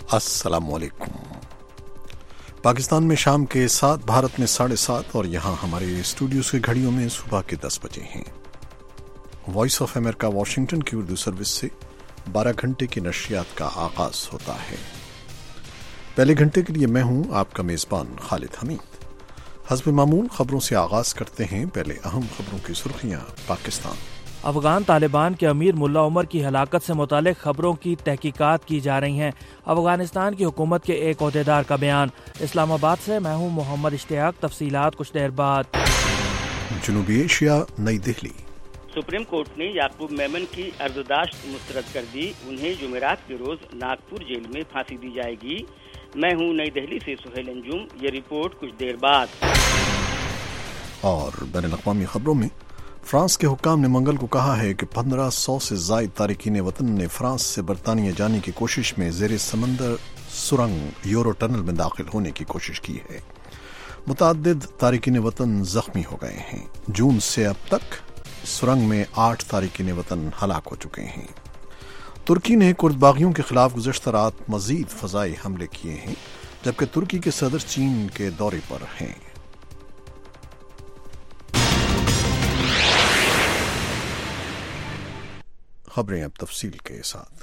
अस्सलाम वालेकुम। पाकिस्तान में शाम के 7, भारत में 7:30 और यहाँ हमारे स्टूडियोज की घड़ियों में सुबह के 10 बजे हैं। वॉइस ऑफ अमेरिका वाशिंगटन की उर्दू सर्विस से 12 घंटे की नशरियात का आगाज होता है। पहले घंटे के लिए मैं हूँ आपका मेज़बान खालिद हमीद। हस्ब मामूल खबरों से आगाज करते हैं। पहले अहम खबरों की सुर्खियाँ। पाकिस्तान अफगान तालिबान के अमीर मुल्ला उमर की हलाकत से मुतालिक खबरों की तहकीकात की जा रही हैं। अफगानिस्तान की हुकूमत के एक ओहदेदार का बयान। इस्लामाबाद से मैं हूँ मोहम्मद इश्तियाक। तफसीलात कुछ देर बाद। जनूबी एशिया, नई दिल्ली। सुप्रीम कोर्ट ने याकूब मेमन की अर्जदाश्त मुस्तरद कर दी। उन्हें जुमेरात के रोज नागपुर जेल में फांसी दी जाएगी। मैं हूँ नई दिल्ली से सुहेल अंजुम। ये रिपोर्ट कुछ देर बाद। और बैनुल-अक़वामी खबरों में फ्रांस के हुक्काम ने मंगल को कहा है कि 1500 से ज़ायद तारिकीन वतन ने फ्रांस से बरतानिया जाने की कोशिश में ज़ेरे समंदर सुरंग यूरो टनल में दाखिल होने की कोशिश की है। मुतअद्दिद तारिकीन वतन जख्मी हो गए हैं। जून से अब तक सुरंग में 8 तारिकीन वतन हलाक हो चुके हैं। तुर्की ने कुर्द बागियों के खिलाफ गुज़श्ता रात मजीद फ़ज़ाई हमले किए हैं, जबकि तुर्की के सदर चीन के दौरे पर हैं। खबरें अब तफसील के साथ।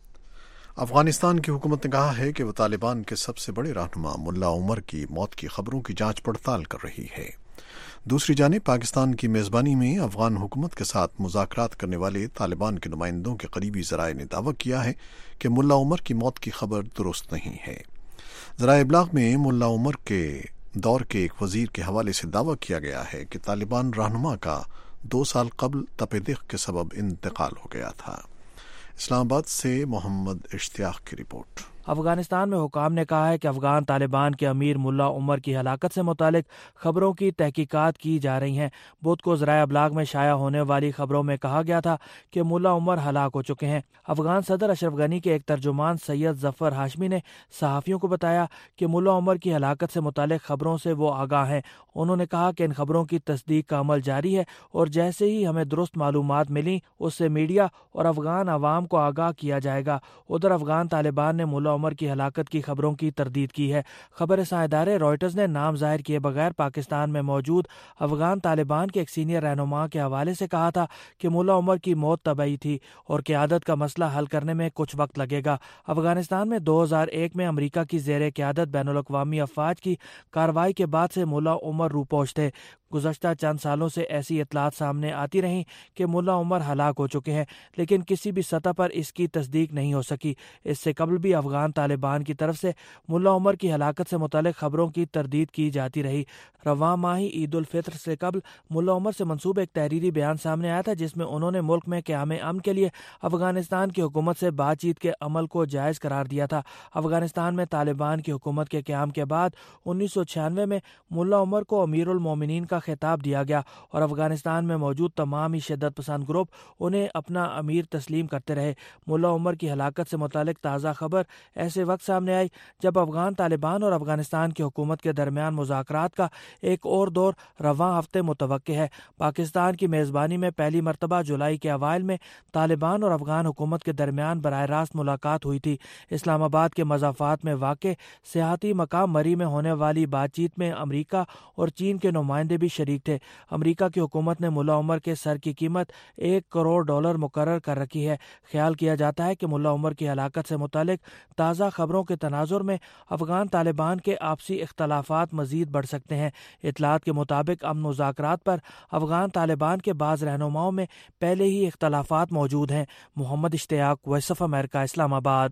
अफगानिस्तान की हुकूमत ने कहा है कि वह तालिबान के सबसे बड़े रहनुमा मुल्ला उमर की मौत की खबरों की जांच पड़ताल कर रही है। दूसरी जानिब पाकिस्तान की मेज़बानी में अफगान हुकूमत के साथ मुज़ाकरात करने वाले तालिबान के नुमाइंदों के करीबी ज़राए ने दावा किया है कि मुल्ला उमर की मौत की खबर दुरुस्त नहीं है। ज़राए इब्लाग में मुल्ला उमर के दौर के एक वज़ीर के हवाले से दावा किया गया है कि तालिबान रहनुमा का 2 साल कबल तपेदिक के सबब इंतकाल हो गया था। इस्लामाबाद से मोहम्मद इश्तियाक की रिपोर्ट। अफगानिस्तान में हुकाम ने कहा है कि अफगान तालिबान के अमीर मुल्ला उमर की हलाकत से मुतालिक खबरों की तहकीकात की जा रही हैं। बुध को ज़राए अबलाग में शाया होने वाली खबरों में कहा गया था कि मुल्ला उमर हलाक हो चुके हैं। अफगान सदर अशरफ गनी के एक तर्जुमान सैयद जफ़र हाशमी ने सहाफ़ियों को बताया कि मुल्ला उमर की हलाकत से मुतालिक खबरों से वो आगाह हैं। उन्होंने कहा कि इन खबरों की तस्दीक का अमल जारी है और जैसे ही हमें दुरुस्त मालूमात मिली उससे मीडिया और अफगान अवाम को आगाह किया जाएगा। उधर अफगान तालिबान ने मुल्ला उमर की हलाकत की खबरों की तरदीद की है। खबर रसां इदारे रॉयटर्स ने नाम जाहिर किए बगैर पाकिस्तान में मौजूद अफगान तालिबान के एक सीनियर रहनुमा के हवाले से कहा था कि मुल्ला उमर की मौत तबई थी और क़यादत का मसला हल करने में कुछ वक्त लगेगा। अफगानिस्तान में 2001 में अमरीका की ज़ेरे क़यादत बैनुल-अक़वामी अफ़वाज की कार्रवाई के बाद से मुल्ला उमर रूपोश थे। गुज़श्ता चंद सालों से ऐसी इतलात सामने आती रहीं कि मुल्ला उमर हलाक हो चुके हैं, लेकिन किसी भी सतह पर इसकी तस्दीक नहीं हो सकी। इससे कबल भी अफगान तालिबान की तरफ से मुल्ला उमर की हलाकत से मुतालिक खबरों की तरदीद की जाती रही। रवां माही ईद उल फित्र से कबल मुल्ला उमर से मंसूब एक तहरीरी बयान सामने आया था, जिसमें उन्होंने मुल्क में क़याम अमन के लिए अफगानिस्तान की हुकूमत से बातचीत के अमल को जायज़ करार दिया था। अफगानिस्तान में तालिबान की हुकूमत के क़याम के बाद 1996 में मुल्ला उमर को अमीरुल मोमिनीन का खिताब दिया गया और अफगानिस्तान में मौजूद तमाम ही शिद्दत पसंद ग्रुप उन्हें अपना अमीर तस्लीम करते रहे। मुल्ला उमर की हलाकत से मुतालिक ताज़ा खबर ऐसे वक्त सामने आई जब अफगान तालिबान और अफगानिस्तान की हुकूमत के दरमियान मुज़ाकरात का एक और दौर रवां हफ्ते मुतवक्के है। पाकिस्तान की मेज़बानी में पहली मरतबा जुलाई के अवाइल में तालिबान और अफगान हुकूमत के दरमियान बराह रास्त मुलाकात हुई थी। इस्लामाबाद के मज़ाफ़ात में वाक़े सियाहती मकाम मरी में होने वाली बातचीत में अमरीका और चीन के नुमाइंदे भी शरीक थे। अमरीका की हुकूमत ने मुल्ला उमर के सर की कीमत $1 करोड़ मुकर्रर कर रखी है। ख्याल किया जाता है कि मुल्ला उमर की हलाकत से मुतालिक ताज़ा खबरों के तनाजुर में अफगान तालिबान के आपसी इख्तलाफात मजीद बढ़ सकते हैं। इतलात के मुताबिक अमन मुज़ाकरात पर अफगान तालिबान के बाज़ रहनुमाओं में पहले ही इख्तलाफात मौजूद हैं। Mohammad Ishtiaq, voice of America, Islamabad.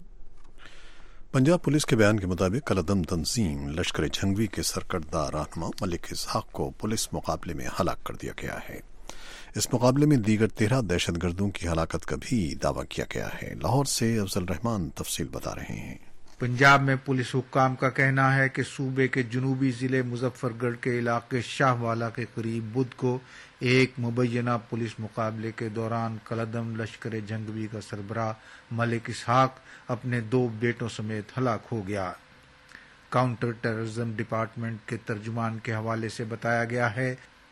Punjab police के बयान के मुताबिक कलदम तंजीम लश्कर जंगवी के सरकर्दा रहनुमा मलिक इसहाक को पुलिस मुकाबले में हलाक कर दिया गया है। इस मुकाबले में दीगर 13 दहशतगर्दों की हलाकत का भी दावा किया गया है। लाहौर से अफजल रहमान तफसील बता रहे हैं। पंजाब में पुलिस हुक्काम का कहना है कि सूबे के जनूबी जिले मुजफ्फरगढ़ के इलाके शाहवाला के करीब बुध को एक मुबैना पुलिस मुकाबले के दौरान कलदम लश्कर जंगवी का सरबराह मलिक इसहाक अपने 2 बेटों समेत हलाक हो गया। काउंटर टेररिज्म डिपार्टमेंट के तर्जुमान के हवाले से बताया गया है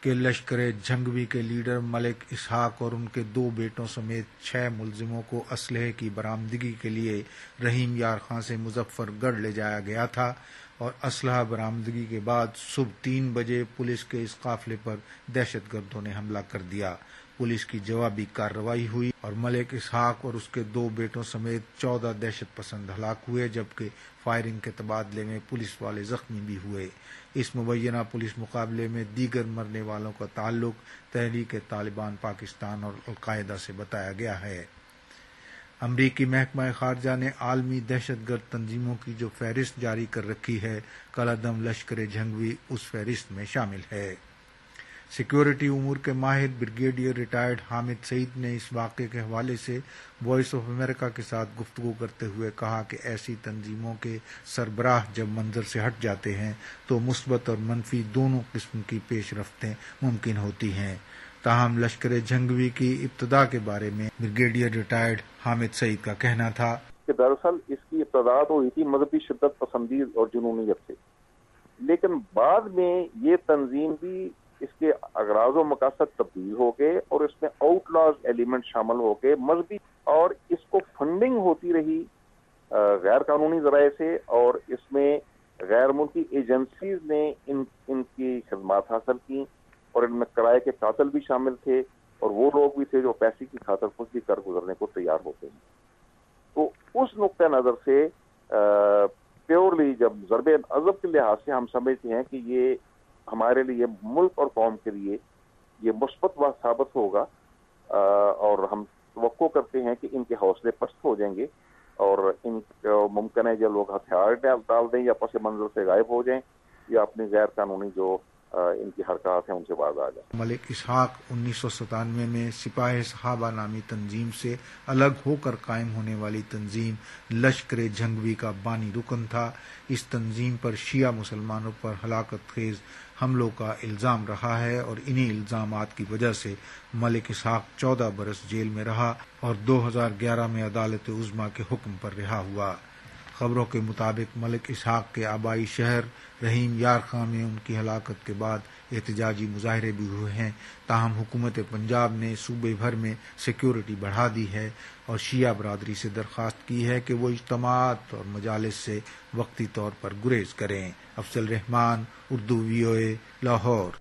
کہ لشکر جھنگوی کے لیڈر ملک اسحاق اور ان کے 2 بیٹوں سمیت 6 ملزموں کو اسلحے کی برآمدگی کے لیے رحیم یار خان سے مظفر گڑھ لے جایا گیا تھا، اور اسلحہ برآمدگی کے بعد صبح 3 بجے پولیس کے اس قافلے پر دہشت گردوں نے حملہ کر دیا۔ پولیس کی جوابی کارروائی ہوئی اور ملک اسحاق اور اس کے 2 بیٹوں سمیت 14 دہشت پسند ہلاک ہوئے، جبکہ فائرنگ کے تبادلے میں پولیس والے زخمی بھی ہوئے۔ اس مبینہ پولیس مقابلے میں دیگر مرنے والوں کا تعلق تحریک طالبان پاکستان اور القاعدہ سے بتایا گیا ہے۔ امریکی محکمہ خارجہ نے عالمی دہشت گرد تنظیموں کی جو فہرست جاری کر رکھی ہے، کالعدم لشکر جھنگوی اس فہرست میں شامل ہے۔ سیکیورٹی امور کے ماہر بریگیڈیئر ریٹائرڈ حامد سعید نے اس واقعے کے حوالے سے وائس آف امریکہ کے ساتھ گفتگو کرتے ہوئے کہا کہ ایسی تنظیموں کے سربراہ جب منظر سے ہٹ جاتے ہیں تو مثبت اور منفی دونوں قسم کی پیش رفتیں ممکن ہوتی ہیں۔ تاہم لشکر جھنگوی کی ابتدا کے بارے میں بریگیڈیئر ریٹائرڈ حامد سعید کا کہنا تھا کہ دراصل اس کی ابتدا تو ہوئی تھی مذہبی شدت پسندی اور جنونیت سے، لیکن بعد میں یہ تنظیم بھی اس کے اغراض و مقاصد تبدیل ہو گئے اور اس میں آؤٹ لاز ایلیمنٹ شامل ہو گئے مذہبی، اور اس کو فنڈنگ ہوتی رہی غیر قانونی ذرائع سے، اور اس میں غیر ملکی ایجنسیز نے ان کی خدمات حاصل کی، اور ان میں کرائے کے قاتل بھی شامل تھے، اور وہ لوگ بھی تھے جو پیسے کی خاطر کچھ بھی کر گزرنے کو تیار ہوتے ہیں۔ تو اس نقطہ نظر سے پیورلی جب ضرب عضب کے لحاظ سے ہم سمجھتے ہیں کہ یہ ہمارے لیے ملک اور قوم کے لیے یہ مثبت بات ثابت ہوگا، اور ہم توقع کرتے ہیں کہ ان کے حوصلے پست ہو جائیں گے، اور ان ممکن ہے جو لوگ ہتھیار ڈال دیں یا پس منظر سے غائب ہو جائیں یا اپنی غیر قانونی جو ان کی حرکات ہیں ان سے باز آ جائیں۔ ملک اسحاق 1997 میں سپاہ صحابہ نامی تنظیم سے الگ ہو کر قائم ہونے والی تنظیم لشکر جھنگوی کا بانی رکن تھا۔ اس تنظیم پر شیعہ مسلمانوں پر ہلاکت خیز حملوں کا الزام رہا ہے، اور انہی الزامات کی وجہ سے ملک اسحاق 14 برس جیل میں رہا اور 2011 میں عدالت عظمیٰ کے حکم پر رہا ہوا۔ خبروں کے مطابق ملک اسحاق کے آبائی شہر رحیم یار خان میں ان کی ہلاکت کے بعد احتجاجی مظاہرے بھی ہوئے ہیں، تاہم حکومت پنجاب نے صوبے بھر میں سیکیورٹی بڑھا دی ہے اور شیعہ برادری سے درخواست کی ہے کہ وہ اجتماعات اور مجالس سے وقتی طور پر گریز کریں۔ افضل رحمان، اردو VOA، لاہور۔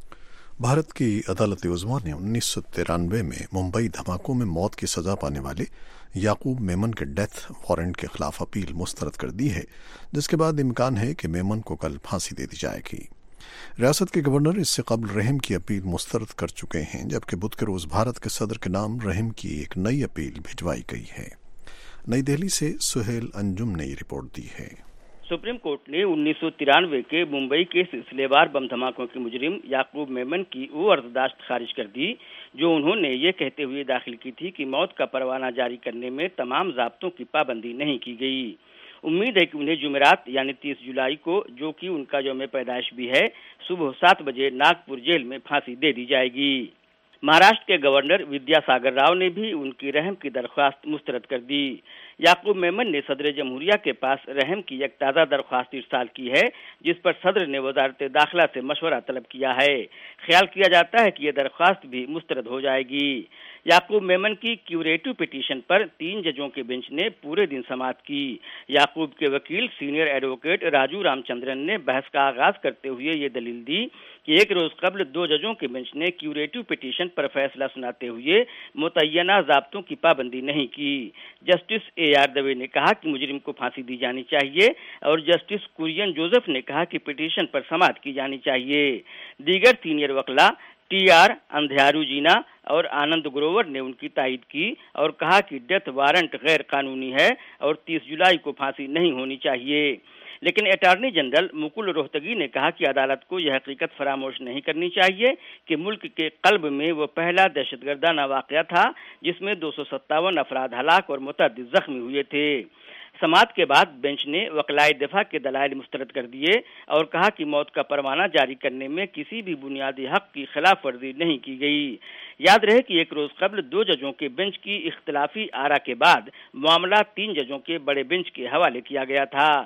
بھارت کی عدالت عظمیٰ نے 1993 میں ممبئی دھماکوں میں موت کی سزا پانے والے یعقوب میمن کے ڈیتھ وارنٹ کے خلاف اپیل مسترد کر دی ہے، جس کے بعد امکان ہے کہ میمن کو کل پھانسی دے دی جائے گی۔ ریاست کے گورنر اس سے قبل رحم کی اپیل مسترد کر چکے ہیں، جبکہ بدھ کے روز بھارت کے صدر کے نام رحم کی ایک نئی اپیل بھجوائی گئی ہے۔ نئی دہلی سے سہیل انجم نے یہ رپورٹ دی ہے۔ سپریم کورٹ نے 1993 کے ممبئی کے سلسلے وار بم دھماکوں کے مجرم یعقوب میمن کی وہ عرضداشت خارج کر دی جو انہوں نے یہ کہتے ہوئے داخل کی تھی کہ موت کا پروانہ جاری کرنے میں تمام ضابطوں کی پابندی نہیں کی گئی۔ امید ہے کہ انہیں جمعرات یعنی 30 جولائی کو، جو کہ ان کا یوم پیدائش بھی ہے، صبح 7 بجے ناگپور جیل میں پھانسی دے دی جائے گی۔ مہاراشٹر کے گورنر ودیا ساگر راؤ نے بھی ان کی رحم کی درخواست مسترد کر دی۔ یعقوب میمن نے صدر جمہوریہ کے پاس رحم کی ایک تازہ درخواست ارسال کی ہے، جس پر صدر نے وزارت داخلہ سے مشورہ طلب کیا ہے۔ خیال کیا جاتا ہے کہ یہ درخواست بھی مسترد ہو جائے گی۔ یعقوب میمن کی کیوریٹو پٹیشن پر 3 ججوں کے بینچ نے پورے دن سماعت کی۔ یعقوب کے وکیل senior advocate Raju Ramachandran نے بحث کا آغاز کرتے ہوئے یہ دلیل دی کہ ایک روز قبل 2 ججوں کے بینچ نے کیوریٹو پٹیشن پر فیصلہ سناتے ہوئے متعینہ ضابطوں کی پابندی نہیں کی۔ جسٹس AR دوے نے کہا کہ مجرم کو پھانسی دی جانی چاہیے، اور جسٹس کورین جوزف نے کہا کہ پٹیشن پر سماعت کی جانی چاہیے۔ دیگر سینئر وکلاء TR اندھیارو جینا اور آنند گروور نے ان کی تائید کی اور کہا کہ ڈیتھ وارنٹ غیر قانونی ہے اور 30 جولائی کو پھانسی نہیں ہونی چاہیے۔ لیکن اٹارنی جنرل مکل روہتگی نے کہا کہ عدالت کو یہ حقیقت فراموش نہیں کرنی چاہیے کہ ملک کے قلب میں وہ پہلا دہشت گردانہ واقعہ تھا جس میں 257 افراد ہلاک اور متعدد زخمی ہوئے تھے۔ سماعت کے بعد بینچ نے وکلائے دفاع کے دلائل مسترد کر دیے اور کہا کہ موت کا پروانہ جاری کرنے میں کسی بھی بنیادی حق کی خلاف ورزی نہیں کی گئی۔ یاد رہے کہ ایک روز قبل 2 ججوں کے بینچ کی اختلافی آرا کے بعد معاملہ 3 ججوں کے بڑے بینچ کے حوالے کیا گیا تھا۔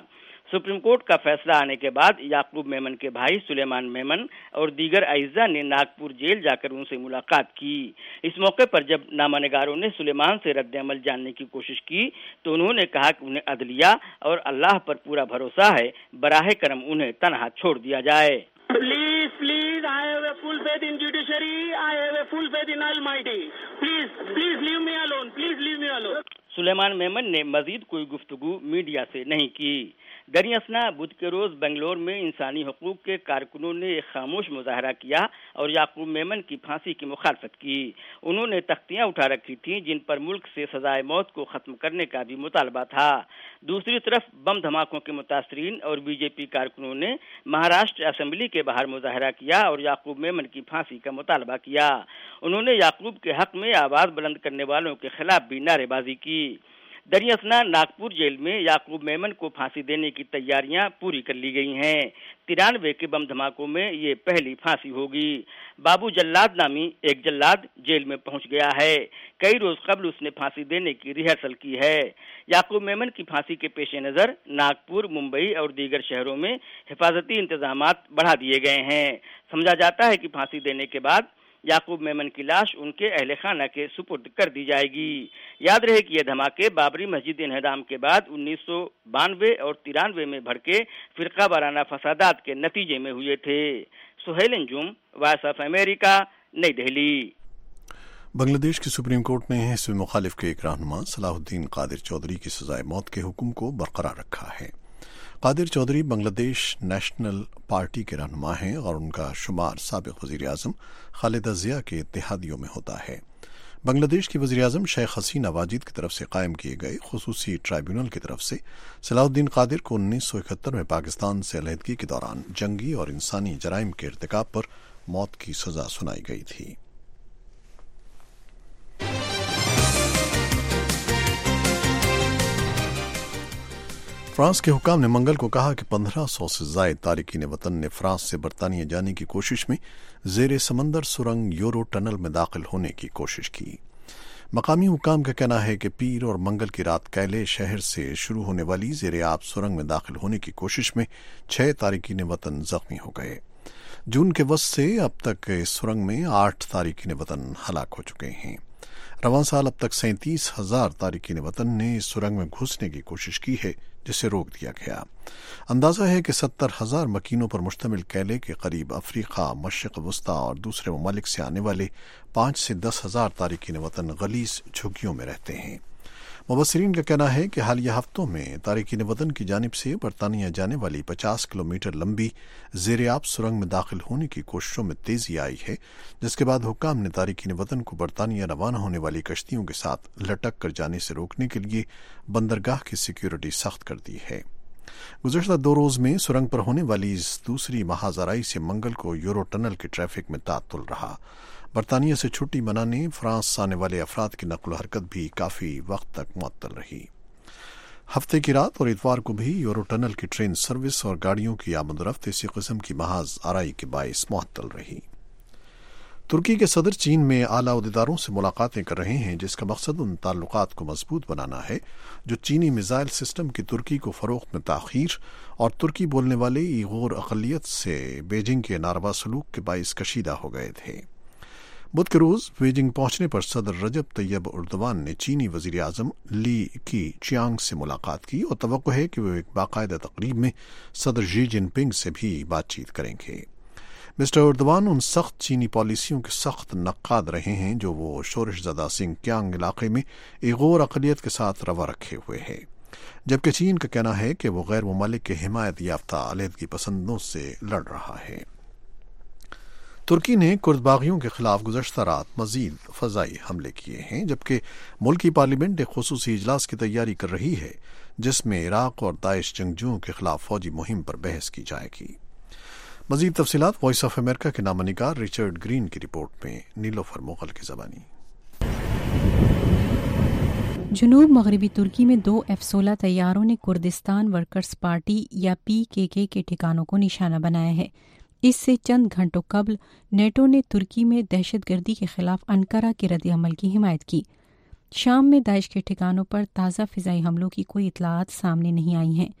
سپریم کورٹ کا فیصلہ آنے کے بعد یعقوب میمن کے بھائی سلیمان میمن اور دیگر اعزاء نے ناگپور جیل جا کر ان سے ملاقات کی۔ اس موقع پر جب نامہ نگاروں نے سلیمان سے رد عمل جاننے کی کوشش کی تو انہوں نے کہا کہ انہیں عدلیہ اور اللہ پر پورا بھروسہ ہے، براہ کرم انہیں تنہا چھوڑ دیا جائے۔ Please, I have a full faith in judiciary. I have a full faith in Almighty. Please leave me alone. Please leave me alone. سلیمان میمن نے مزید کوئی گفتگو میڈیا سے نہیں کی۔ در اثنا بدھ کے روز بنگلور میں انسانی حقوق کے کارکنوں نے ایک خاموش مظاہرہ کیا اور یعقوب میمن کی پھانسی کی مخالفت کی۔ انہوں نے تختیاں اٹھا رکھی تھیں جن پر ملک سے سزائے موت کو ختم کرنے کا بھی مطالبہ تھا۔ دوسری طرف بم دھماکوں کے متاثرین اور بی جے پی کارکنوں نے مہاراشٹر اسمبلی کے باہر مظاہرہ کیا اور یعقوب میمن کی پھانسی کا مطالبہ کیا۔ انہوں نے یعقوب کے حق میں آواز بلند کرنے والوں کے خلاف بھی نعرے بازی کی۔ در اثنا ناگپور جیل میں یعقوب میمن کو پھانسی دینے کی تیاریاں پوری کر لی گئی ہیں۔ 93 کے بم دھماکوں میں یہ پہلی پھانسی ہوگی۔ بابو جلاد نامی ایک جلاد جیل میں پہنچ گیا ہے۔ کئی روز قبل اس نے پھانسی دینے کی ریہرسل کی ہے۔ یعقوب میمن کی پھانسی کے پیش نظر ناگپور، ممبئی اور دیگر شہروں میں حفاظتی انتظامات بڑھا دیے گئے ہیں۔ سمجھا جاتا ہے کہ پھانسی دینے کے بعد یعقوب میمن کی لاش ان کے اہل خانہ کے سپرد کر دی جائے گی۔ یاد رہے کہ یہ دھماکے بابری مسجد انہدام کے بعد 1992 اور 93 میں بھڑکے فرقہ وارانہ فسادات کے نتیجے میں ہوئے تھے۔ Suhail Anjum, voice of America, نئی دہلی۔ بنگلہ دیش کی سپریم کورٹ نے حزب مخالف کے ایک رہنما صلاح الدین قادر چودھری کی سزائے موت کے حکم کو برقرار رکھا ہے۔ قادر چودھری بنگلہ دیش نیشنل پارٹی کے رہنما ہیں اور ان کا شمار سابق وزیر اعظم خالدہ ضیاء کے اتحادیوں میں ہوتا ہے۔ بنگلہ دیش کی وزیر اعظم شیخ حسینہ واجد کی طرف سے قائم کیے گئے خصوصی ٹرائیبیونل کی طرف سے صلاح الدین قادر کو 1971 میں پاکستان سے علیحدگی کے دوران جنگی اور انسانی جرائم کے ارتکاب پر موت کی سزا سنائی گئی تھی۔ فرانس کے حکام نے منگل کو کہا کہ 1500 سے زائد تارکین وطن نے فرانس سے برطانیہ جانے کی کوشش میں زیر سمندر سرنگ یورو ٹنل میں داخل ہونے کی کوشش کی۔ مقامی حکام کا کہنا ہے کہ پیر اور منگل کی رات کیلے شہر سے شروع ہونے والی زیر آب سرنگ میں داخل ہونے کی کوشش میں 6 تارکین وطن زخمی ہو گئے۔ جون کے وسط سے اب تک اس سرنگ میں 8 تارکین وطن ہلاک ہو چکے ہیں۔ رواں سال اب تک 37,000 تارکین وطن نے اس سرنگ میں گھسنے کی کوشش کی ہے جسے روک دیا گیا۔ اندازہ ہے کہ 70,000 مکینوں پر مشتمل کیلے کے قریب افریقہ، مشرق وسطیٰ اور دوسرے ممالک سے آنے والے 5 سے 10,000 تارکین وطن غلیظ جھگیوں میں رہتے ہیں۔ مبصرین کا کہنا ہے کہ حالیہ ہفتوں میں تارکین وطن کی جانب سے برطانیہ جانے والی 50 کلومیٹر لمبی زیر آب سرنگ میں داخل ہونے کی کوششوں میں تیزی آئی ہے، جس کے بعد حکام نے تارکین وطن کو برطانیہ روانہ ہونے والی کشتیوں کے ساتھ لٹک کر جانے سے روکنے کے لیے بندرگاہ کی سیکیورٹی سخت کر دی ہے۔ گزشتہ 2 روز میں سرنگ پر ہونے والی اس دوسری مہاجرائی سے منگل کو یورو ٹنل کے ٹریفک میں تعطل رہا۔ برطانیہ سے چھٹی منانے فرانس آنے والے افراد کی نقل و حرکت بھی کافی وقت تک معطل رہی۔ ہفتے کی رات اور اتوار کو بھی یورو ٹنل کی ٹرین سروس اور گاڑیوں کی آمد و رفت اسی قسم کی محض آرائی کے باعث معطل رہی۔ ترکی کے صدر چین میں اعلیٰ عہدیداروں سے ملاقاتیں کر رہے ہیں، جس کا مقصد ان تعلقات کو مضبوط بنانا ہے جو چینی میزائل سسٹم کی ترکی کو فروخت میں تاخیر اور ترکی بولنے والے ایغور اقلیت سے بیجنگ کے ناروا سلوک کے باعث کشیدہ ہو گئے تھے۔ بدھ کے روز بیجنگ پہنچنے پر صدر رجب طیب اردوان نے چینی وزیر اعظم لی کی چیانگ سے ملاقات کی اور توقع ہے کہ وہ ایک باقاعدہ تقریب میں صدر شی جن پنگ سے بھی بات چیت کریں گے۔ مسٹر اردوان ان سخت چینی پالیسیوں کے سخت نقاد رہے ہیں جو وہ شورش زدہ سنکیانگ علاقے میں ایغور اقلیت کے ساتھ روا رکھے ہوئے ہیں، جبکہ چین کا کہنا ہے کہ وہ غیر ممالک کے حمایت یافتہ علیحدگی پسندوں سے لڑ رہا ہے۔ ترکی نے کرد باغیوں کے خلاف گزشتہ رات مزید فضائی حملے کیے ہیں، جبکہ ملکی پارلیمنٹ ایک خصوصی اجلاس کی تیاری کر رہی ہے جس میں عراق اور داعش جنگجوؤں کے خلاف فوجی مہم پر بحث کی جائے گی۔ مزید تفصیلات وائس آف امریکہ کے نامہ نگار ریچرڈ گرین کی رپورٹ میں نیلوفر مغل کی زبانی۔ جنوب مغربی ترکی میں 2 F-16 طیاروں نے کردستان ورکرز پارٹی یا PKK کے ٹھکانوں کو نشانہ بنایا ہے۔ اس سے چند گھنٹوں قبل نیٹو نے ترکی میں دہشت گردی کے خلاف انقرہ کے رد عمل کی حمایت کی۔ شام میں داعش کے ٹھکانوں پر تازہ فضائی حملوں کی کوئی اطلاعات سامنے نہیں آئی ہیں۔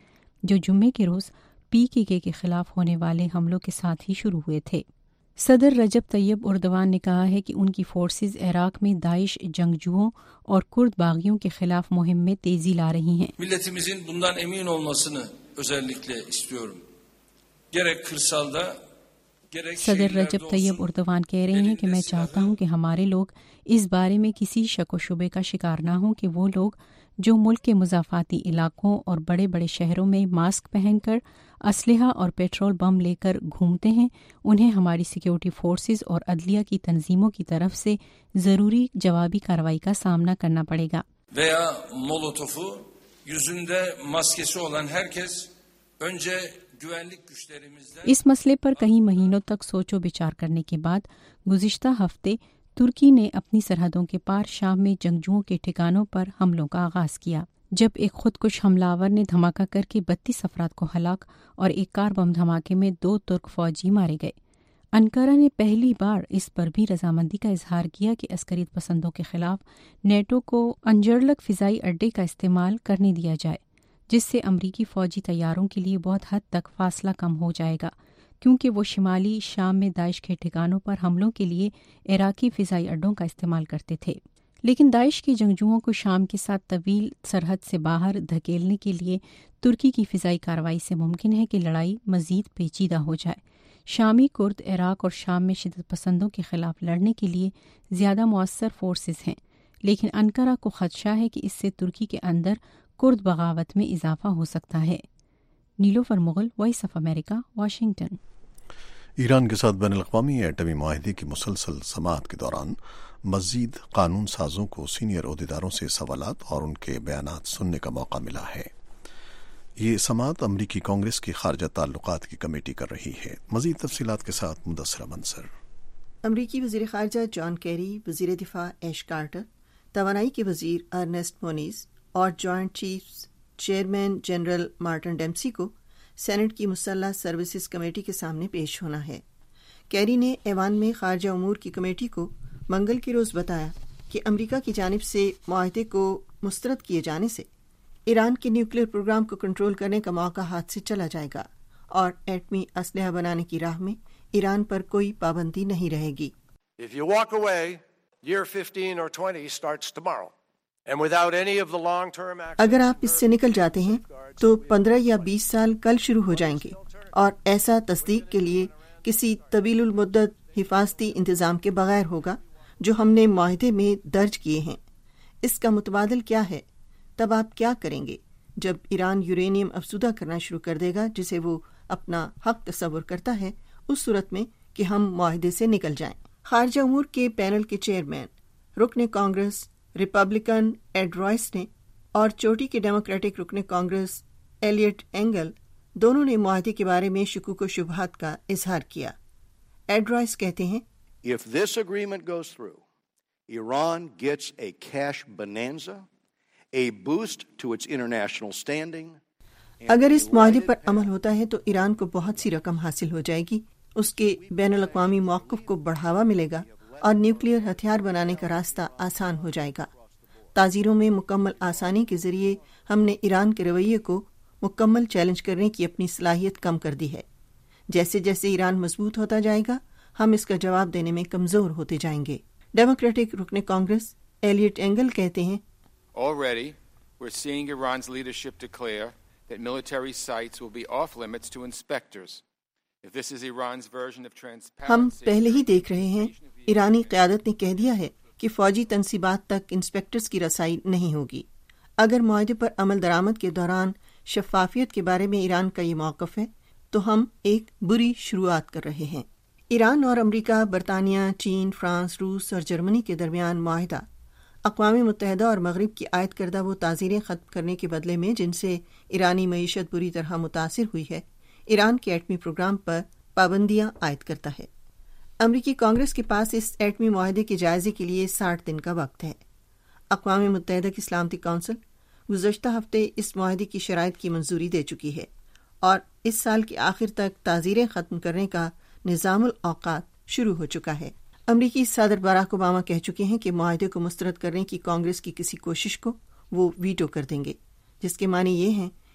جو جمعے کے روز PKK کے خلاف ہونے والے حملوں کے ساتھ ہی شروع ہوئے تھے۔ صدر رجب طیب اردوان نے kıha ہے کہ ان کی فورسز عراق میں داعش جنگجوؤں اور کرد باغیوں کے خلاف مہم میں تیزی لا رہی ہیں۔ Milletimizin bundan emin olmasını özellikle istiyorum. Gerek kırsalda gerek صدر رجب طیب اردوان کہہ رہے ہیں کہ میں چاہتا ہوں کہ ہمارے لوگ اس بارے میں کسی شک و شبے کا شکار نہ ہوں کہ وہ لوگ جو ملک کے مضافاتی علاقوں اور بڑے بڑے شہروں میں ماسک پہن کر اسلحہ اور پیٹرول بم لے کر گھومتے ہیں، انہیں ہماری سیکیورٹی فورسز اور عدلیہ کی تنظیموں کی طرف سے ضروری جوابی کارروائی کا سامنا کرنا پڑے گا۔ veya molotofu yüzünde maskesi olan herkes önce güvenlik güçlerimizden اس مسئلے پر کئی مہینوں تک سوچ و بچار کرنے کے بعد گزشتہ ہفتے ترکی نے اپنی سرحدوں کے پار شام میں جنگجوؤں کے ٹھکانوں پر حملوں کا آغاز کیا، جب ایک خودکش حملہ آور نے دھماکہ کر کے 32 افراد کو ہلاک اور ایک کار بم دھماکے میں 2 ترک فوجی مارے گئے۔ انقرہ نے پہلی بار اس پر بھی رضامندی کا اظہار کیا کہ عسکریت پسندوں کے خلاف نیٹو کو انجرلک فضائی اڈے کا استعمال کرنے دیا جائے، جس سے امریکی فوجی طیاروں کے لیے بہت حد تک فاصلہ کم ہو جائے گا، کیونکہ وہ شمالی شام میں داعش کے ٹھکانوں پر حملوں کے لیے عراقی فضائی اڈوں کا استعمال کرتے تھے۔ لیکن داعش کے جنگجوؤں کو شام کے ساتھ طویل سرحد سے باہر دھکیلنے کے لیے ترکی کی فضائی کارروائی سے ممکن ہے کہ لڑائی مزید پیچیدہ ہو جائے۔ شامی کرد عراق اور شام میں شدت پسندوں کے خلاف لڑنے کے لیے زیادہ مؤثر فورسز ہیں، لیکن انقرہ کو خدشہ ہے کہ اس سے ترکی کے اندر کرد بغاوت میں اضافہ ہو سکتا ہے۔ Nilofar Mughal, voice of America, Washington. Iran کے ساتھ بین الاقوامی ایٹمی معاہدے کی مسلسل سماعت کے دوران مزید قانون سازوں کو سینئر عہدیداروں سے سوالات اور ان کے بیانات سننے کا موقع ملا ہے۔ یہ سماعت امریکی کانگریس کی خارجہ تعلقات کی کمیٹی کر رہی ہے۔ مزید تفصیلات کے ساتھ مدثرہ منصر۔ امریکی وزیر خارجہ جان کیری، وزیر دفاع ایش کارٹر، توانائی کے وزیر ارنسٹ مونیز اور joint chiefs chairman general Martin Dempsey کو سینٹ کی مسلح سروسز کمیٹی کے سامنے پیش ہونا ہے۔ کیری نے ایوان میں خارجہ امور کی کمیٹی کو منگل کے روز بتایا کہ امریکہ کی جانب سے معاہدے کو مسترد کیے جانے سے ایران کے نیوکلیئر پروگرام کو کنٹرول کرنے کا موقع ہاتھ سے چلا جائے گا اور ایٹمی اسلحہ بنانے کی راہ میں ایران پر کوئی پابندی نہیں رہے گی۔ If you walk away, year 15 or 20 starts tomorrow. And without any of the long-term actions, اگر آپ اس سے نکل جاتے ہیں تو 15 یا 20 سال کل شروع ہو جائیں گے، اور ایسا تصدیق کے لیے کسی طویل المدت حفاظتی انتظام کے بغیر ہوگا جو ہم نے معاہدے میں درج کیے ہیں۔ اس کا متبادل کیا ہے؟ تب آپ کیا کریں گے جب ایران یورینیم افزودہ کرنا شروع کر دے گا جسے وہ اپنا حق تصور کرتا ہے، اس صورت میں کہ ہم معاہدے سے نکل جائیں۔ خارجہ امور کے پینل کے چیئرمین رکن کانگریس ریپبلکن ایڈ رائس نے اور چوٹی کے ڈیموکریٹک رکن کانگریس ایلیٹ اینگل دونوں نے معاہدے کے بارے میں شکوک و شبہات کا اظہار کیا۔ ایڈ رائس کہتے ہیں، If this agreement goes through, Iran gets a cash bonanza, a boost to its international standing. اگر اس معاہدے پر عمل ہوتا ہے تو ایران کو بہت سی رقم حاصل ہو جائے گی، اس کے بین الاقوامی موقف کو بڑھاوا ملے گا اور نیوکلیئر ہتھیار بنانے کا راستہ آسان ہو جائے گا۔ تعزیروں میں مکمل آسانی کے ذریعے ہم نے ایران کے رویے کو مکمل چیلنج کرنے کی اپنی صلاحیت کم کر دی ہے۔ جیسے جیسے ایران مضبوط ہوتا جائے گا، ہم اس کا جواب دینے میں کمزور ہوتے جائیں گے۔ ڈیموکریٹک رکن کانگریس ایلیٹ اینگل کہتے ہیں، Already, we're seeing Iran's leadership declare that military sites will be off limits to inspectors. If this is Iran's version of transparency, ہم پہلے ہی دیکھ رہے ہیں ایرانی قیادت نے کہہ دیا ہے کہ فوجی تنصیبات تک انسپیکٹرز کی رسائی نہیں ہوگی۔ اگر معاہدے پر عمل درآمد کے دوران شفافیت کے بارے میں ایران کا یہ موقف ہے تو ہم ایک بری شروعات کر رہے ہیں۔ ایران اور امریکہ، برطانیہ، چین، فرانس، روس اور جرمنی کے درمیان معاہدہ اقوام متحدہ اور مغرب کی عائد کردہ وہ تعزیریں ختم کرنے کے بدلے میں جن سے ایرانی معیشت بری طرح متاثر ہوئی ہے، ایران کے ایٹمی پروگرام پر پابندیاں عائد کرتا ہے۔ امریکی کانگریس کے پاس اس ایٹمی معاہدے کے جائزے کے لیے 60 دن کا وقت ہے۔ اقوام متحدہ کی سلامتی کونسل گزشتہ ہفتے اس معاہدے کی شرائط کی منظوری دے چکی ہے اور اس سال کے آخر تک تعزیریں ختم کرنے کا نظام الاوقات شروع ہو چکا ہے۔ امریکی صدر باراک اوباما کہہ چکے ہیں کہ معاہدے کو مسترد کرنے کی کانگریس کی کسی کوشش کو وہ ویٹو کر دیں گے، جس کے معنی یہ ہیں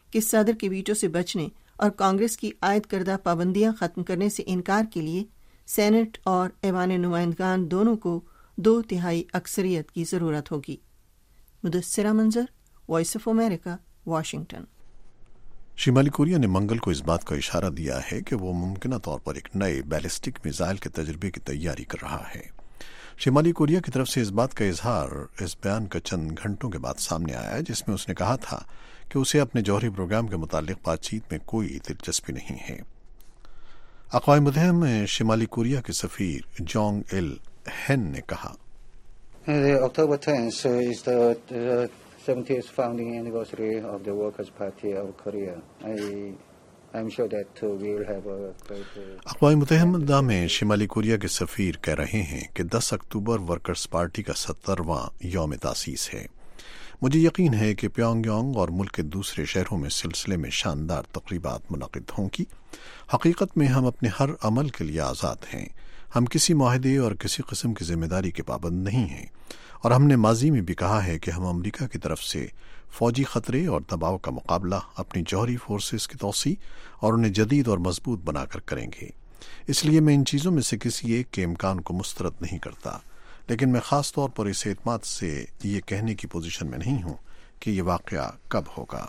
کہ صدر کے ویٹو سے بچنے اور کانگریس کی عائد کردہ پابندیاں ختم کرنے سے انکار کے لیے سینٹ اور ایوان نمائندگان دونوں کو 2/3 اکثریت کی ضرورت ہوگی۔ Mudassira Manzar, voice of America, Washington. شمالی کوریا نے منگل کو اس بات کا اشارہ دیا ہے کہ وہ ممکنہ طور پر ایک نئے بیلسٹک میزائل کے تجربے کی تیاری کر رہا ہے۔ شمالی کوریا کی طرف سے اس بات کا اظہار اس بیان کا چند گھنٹوں کے بعد سامنے آیا ہے، جس میں اس نے کہا تھا کہ اسے اپنے جوہری پروگرام کے متعلق بات چیت میں کوئی دلچسپی نہیں ہے۔ اقوام متحدہ میں شمالی کوریا کے سفیر جونگ ایل ہین نے کہا، October 10th is the 70th founding anniversary of the Workers' Party of Korea. I'm sure that we will have a great... اقوام متحدہ میں شمالی کوریا کے سفیر کہہ رہے ہیں کہ 10 اکتوبر ورکرز پارٹی کا 70واں یوم تاسیس ہے۔ مجھے یقین ہے کہ پیونگ یانگ اور ملک کے دوسرے شہروں میں سلسلے میں شاندار تقریبات منعقد ہوں گی۔ حقیقت میں ہم اپنے ہر عمل کے لیے آزاد ہیں۔ ہم کسی معاہدے اور کسی قسم کی ذمہ داری کے پابند نہیں ہیں، اور ہم نے ماضی میں بھی کہا ہے کہ ہم امریکہ کی طرف سے فوجی خطرے اور دباؤ کا مقابلہ اپنی جوہری فورسز کی توسیع اور انہیں جدید اور مضبوط بنا کر کریں گے۔ اس لیے میں ان چیزوں میں سے کسی ایک کے امکان کو مسترد نہیں کرتا، لیکن میں خاص طور پر اس اعتماد سے یہ کہنے کی پوزیشن میں نہیں ہوں کہ یہ واقعہ کب ہوگا۔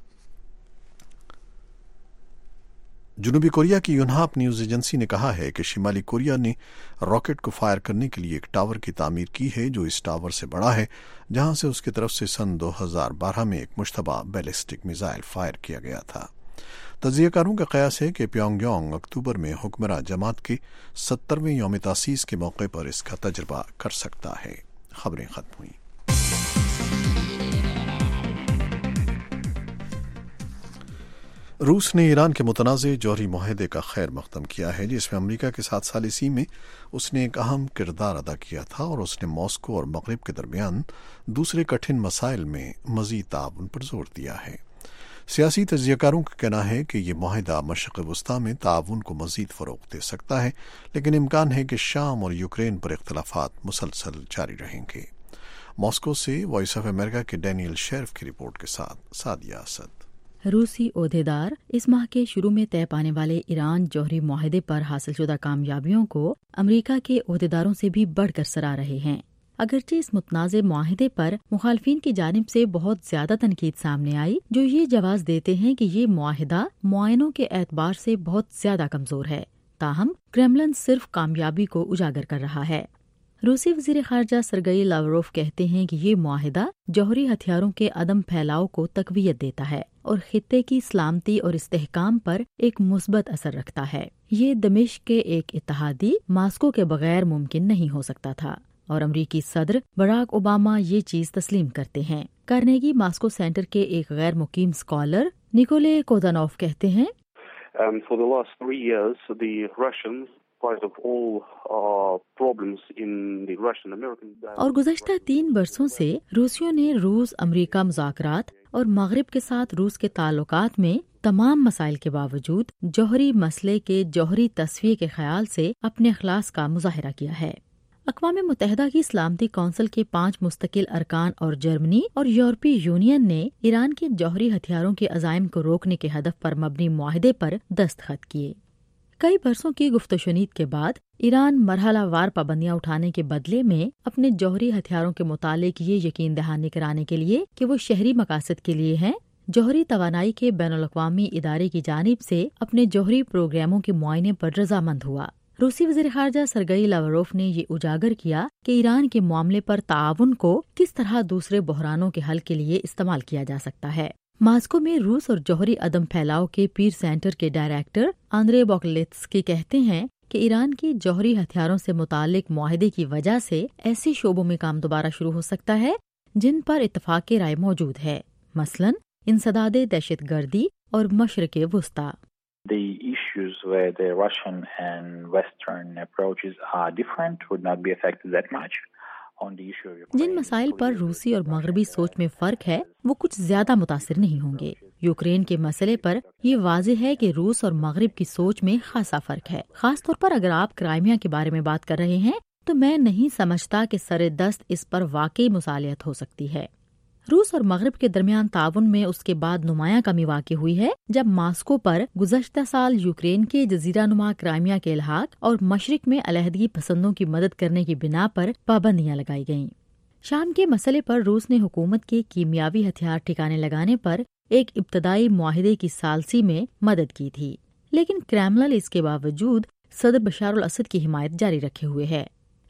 جنوبی کوریا کی یونہاپ نیوز ایجنسی نے کہا ہے کہ شمالی کوریا نے راکٹ کو فائر کرنے کے لیے ایک ٹاور کی تعمیر کی ہے جو اس ٹاور سے بڑا ہے جہاں سے اس کی طرف سے سن 2012 میں ایک مشتبہ بیلسٹک میزائل فائر کیا گیا تھا۔ تجزیہ کاروں کا قیاس ہے کہ پیونگ یانگ اکتوبر میں حکمراں جماعت کے 70ویں یوم تاسیس کے موقع پر اس کا تجربہ کر سکتا ہے۔ خبریں ختم ہوئیں۔ روس نے ایران کے متنازع جوہری معاہدے کا خیر مقدم کیا ہے، جس میں امریکہ کے ساتھ ثالثی میں اس نے ایک اہم کردار ادا کیا تھا، اور اس نے ماسکو اور مغرب کے درمیان دوسرے کٹھن مسائل میں مزید تعاون پر زور دیا ہے۔ سیاسی تجزیہ کاروں کا کہنا ہے کہ یہ معاہدہ مشرق وسطیٰ میں تعاون کو مزید فروغ دے سکتا ہے، لیکن امکان ہے کہ شام اور یوکرین پر اختلافات مسلسل جاری رہیں گے۔ ماسکو سے وائس آف امریکہ کے ڈینیل شیرف کی رپورٹ کے ساتھ سعدیہ اسد۔ روسی عہدیدار اس ماہ کے شروع میں طے پانے والے ایران جوہری معاہدے پر حاصل شدہ کامیابیوں کو امریکہ کے عہدیداروں سے بھی بڑھ کر سراہ رہے ہیں۔ اگرچہ اس متنازع معاہدے پر مخالفین کی جانب سے بہت زیادہ تنقید سامنے آئی، جو یہ جواز دیتے ہیں کہ یہ معاہدہ معائنوں کے اعتبار سے بہت زیادہ کمزور ہے، تاہم کرملن صرف کامیابی کو اجاگر کر رہا ہے۔ روسی وزیر خارجہ سرگئی لاوروف کہتے ہیں کہ یہ معاہدہ جوہری ہتھیاروں کے عدم پھیلاؤ کو تقویت دیتا ہے اور خطے کی سلامتی اور استحکام پر ایک مثبت اثر رکھتا ہے۔ یہ دمشق کے ایک اتحادی ماسکو کے بغیر ممکن نہیں ہو سکتا تھا، اور امریکی صدر براک اوباما یہ چیز تسلیم کرتے ہیں۔ کارنیگی ماسکو سینٹر کے ایک غیر مقیم اسکالر نیکولے کوزانوف کہتے ہیں، For the last 3 years, the Russians اور گزشتہ 3 برسوں سے روسیوں نے روس امریکہ مذاکرات اور مغرب کے ساتھ روس کے تعلقات میں تمام مسائل کے باوجود جوہری مسئلے کے جوہری تصفیے کے خیال سے اپنے اخلاص کا مظاہرہ کیا ہے۔ اقوام متحدہ کی سلامتی کونسل کے 5 مستقل ارکان اور جرمنی اور یورپی یونین نے ایران کے جوہری ہتھیاروں کے عزائم کو روکنے کے ہدف پر مبنی معاہدے پر دستخط کیے۔ کئی برسوں کی گفت و شنید کے بعد ایران مرحلہ وار پابندیاں اٹھانے کے بدلے میں اپنے جوہری ہتھیاروں کے متعلق یہ یقین دہانی کرانے کے لیے کہ وہ شہری مقاصد کے لیے ہیں، جوہری توانائی کے بین الاقوامی ادارے کی جانب سے اپنے جوہری پروگراموں کے معائنے پر رضامند ہوا۔ روسی وزیر خارجہ سرگئی لاوروف نے یہ اجاگر کیا کہ ایران کے معاملے پر تعاون کو کس طرح دوسرے بحرانوں کے حل کے لیے استعمال کیا جا سکتا ہے۔ ماسکو میں روس اور جوہری عدم پھیلاؤ کے پیر سینٹر کے ڈائریکٹر آندرے بوکلیتسکی کہتے ہیں کہ ایران کی جوہری ہتھیاروں سے متعلق معاہدے کی وجہ سے ایسے شعبوں میں کام دوبارہ شروع ہو سکتا ہے جن پر اتفاق رائے موجود ہے، مثلاً انسداد دہشت گردی اور مشرق وسطیٰ۔ The issues where the Russian and Western approaches are different would not be affected that much. جن مسائل پر روسی اور مغربی سوچ میں فرق ہے وہ کچھ زیادہ متاثر نہیں ہوں گے۔ یوکرین کے مسئلے پر یہ واضح ہے کہ روس اور مغرب کی سوچ میں خاصا فرق ہے، خاص طور پر اگر آپ کرائمیا کے بارے میں بات کر رہے ہیں تو میں نہیں سمجھتا کہ سر دست اس پر واقعی مصالحت ہو سکتی ہے۔ روس اور مغرب کے درمیان تعاون میں اس کے بعد نمایاں کمی واقع ہوئی ہے جب ماسکو پر گزشتہ سال یوکرین کے جزیرہ نما کرائمیا کے الحاق اور مشرق میں علیحدگی پسندوں کی مدد کرنے کی بنا پر پابندیاں لگائی گئیں۔ شام کے مسئلے پر روس نے حکومت کے کیمیاوی ہتھیار ٹھکانے لگانے پر ایک ابتدائی معاہدے کی ثالثی میں مدد کی تھی، لیکن کریملن اس کے باوجود صدر بشار الاسد کی حمایت جاری رکھے ہوئے ہے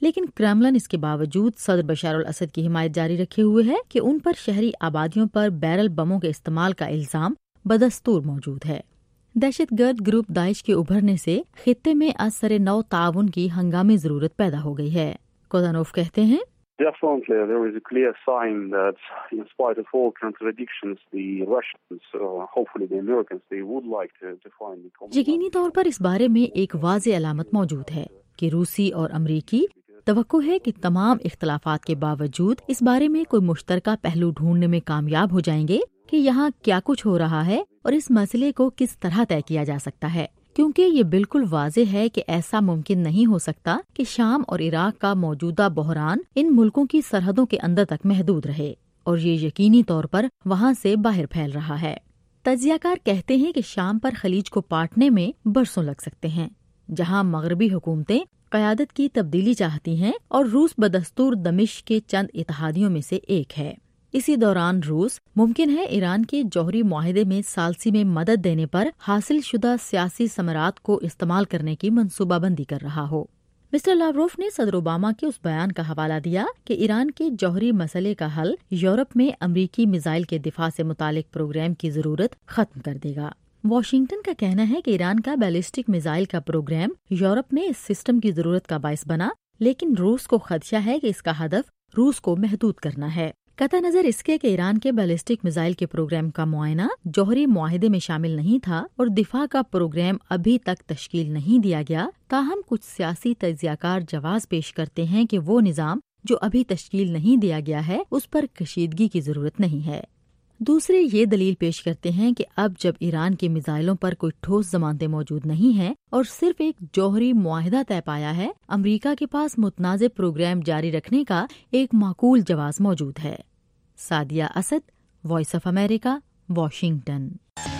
کہ ان پر شہری آبادیوں پر بیرل بموں کے استعمال کا الزام بدستور موجود ہے۔ دہشت گرد گروپ داعش کے ابھرنے سے خطے میں از سر نو تعاون کی ہنگامی ضرورت پیدا ہو گئی ہے۔ کوزانوف کہتے ہیں Definitely, there is a clear sign that, in spite of all contradictions, the Russians, hopefully the Americans, they would like to find the common. یقینی طور پر اس بارے میں ایک واضح علامت موجود ہے کہ روسی اور امریکی توقع ہے کہ تمام اختلافات کے باوجود اس بارے میں کوئی مشترکہ پہلو ڈھونڈنے میں کامیاب ہو جائیں گے کہ یہاں کیا کچھ ہو رہا ہے اور اس مسئلے کو کس طرح طے کیا جا سکتا ہے، کیونکہ یہ بالکل واضح ہے کہ ایسا ممکن نہیں ہو سکتا کہ شام اور عراق کا موجودہ بحران ان ملکوں کی سرحدوں کے اندر تک محدود رہے اور یہ یقینی طور پر وہاں سے باہر پھیل رہا ہے۔ تجزیہ کار کہتے ہیں کہ شام پر خلیج کو پاٹنے میں برسوں لگ سکتے ہیں، جہاں مغربی حکومتیں قیادت کی تبدیلی چاہتی ہیں اور روس بدستور دمشق کے چند اتحادیوں میں سے ایک ہے۔ اسی دوران روس ممکن ہے ایران کے جوہری معاہدے میں ثالثی میں مدد دینے پر حاصل شدہ سیاسی ثمرات کو استعمال کرنے کی منصوبہ بندی کر رہا ہو۔ مسٹر لاوروف نے صدر اوباما کے اس بیان کا حوالہ دیا کہ ایران کے جوہری مسئلے کا حل یورپ میں امریکی میزائل کے دفاع سے متعلق پروگرام کی ضرورت ختم کر دے گا۔ واشنگٹن کا کہنا ہے کہ ایران کا بیلسٹک میزائل کا پروگرام یورپ میں اس سسٹم کی ضرورت کا باعث بنا، لیکن روس کو خدشہ ہے کہ اس کا ہدف روس کو محدود کرنا ہے۔ قطع نظر اس کے کہ ایران کے بیلسٹک میزائل کے پروگرام کا معائنہ جوہری معاہدے میں شامل نہیں تھا اور دفاع کا پروگرام ابھی تک تشکیل نہیں دیا گیا، تاہم کچھ سیاسی تجزیہ کار جواز پیش کرتے ہیں کہ وہ نظام جو ابھی تشکیل نہیں دیا گیا ہے اس پر کشیدگی کی ضرورت نہیں ہے۔ دوسرے یہ دلیل پیش کرتے ہیں کہ اب جب ایران کے میزائلوں پر کوئی ٹھوس ضمانتیں موجود نہیں ہیں اور صرف ایک جوہری معاہدہ طے پایا ہے، امریکہ کے پاس متنازع پروگرام جاری رکھنے کا ایک معقول جواز موجود ہے۔ Sadia Asad, voice of America, Washington.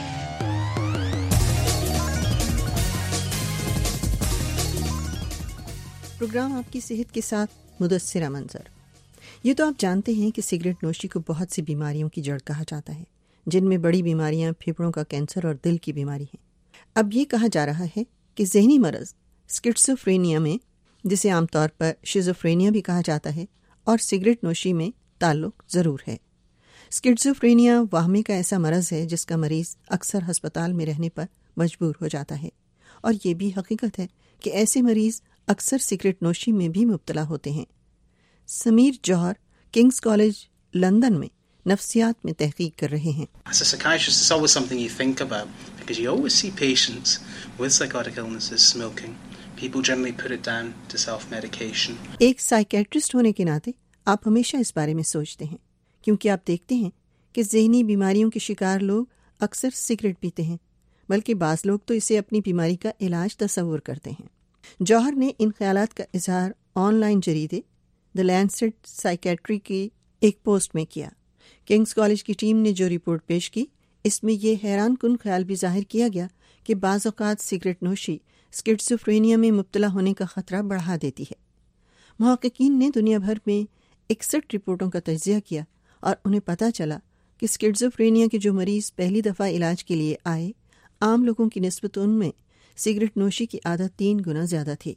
Program آپ کی صحت کے ساتھ مدثرہ منظر۔ یہ تو آپ جانتے ہیں کہ سگریٹ نوشی کو بہت سی بیماریوں کی جڑ کہا جاتا ہے، جن میں بڑی بیماریاں پھیپھڑوں کا کینسر اور دل کی بیماری ہیں۔ اب یہ کہا جا رہا ہے کہ ذہنی مرض اسکیزوفرینیا میں، جسے عام طور پر شیزوفرینیا بھی کہا جاتا ہے، اور سگریٹ نوشی میں تعلق ضرور ہے۔ اسکیزوفرینیا واہمے کا ایسا مرض ہے جس کا مریض اکثر ہسپتال میں رہنے پر مجبور ہو جاتا ہے، اور یہ بھی حقیقت ہے کہ ایسے مریض اکثر سگریٹ نوشی میں بھی مبتلا ہوتے ہیں۔ Sameer Johar King's College London میں نفسیات میں تحقیق کر رہے ہیں۔ As a psychiatrist, it's always something you think about because you always see patients with psychotic illnesses smoking. People generally put it down to self-medication. ایک سائیکیٹرسٹ ہونے کے ناطے آپ ہمیشہ اس بارے میں سوچتے ہیں، کیونکہ آپ دیکھتے ہیں کہ ذہنی بیماریوں کے شکار لوگ اکثر سگریٹ پیتے ہیں، بلکہ بعض لوگ تو اسے اپنی بیماری کا علاج تصور کرتے ہیں۔ جوہر نے ان خیالات کا اظہار آن لائن جریدے دی لینسٹ سائیکیٹری کی ایک پوسٹ میں کیا۔ کنگز کالج کی ٹیم نے جو رپورٹ پیش کی، اس میں یہ حیران کن خیال بھی ظاہر کیا گیا کہ بعض اوقات سگریٹ نوشی اسکیزوفرینیا میں مبتلا ہونے کا خطرہ بڑھا دیتی ہے۔ محققین نے دنیا بھر میں 61 رپورٹوں کا تجزیہ کیا اور انہیں پتہ چلا کہ اسکیزوفرینیا کے جو مریض پہلی دفعہ علاج کے لیے آئے، عام لوگوں کی نسبت ان میں سگریٹ نوشی کی عادت 3 گنا زیادہ تھی۔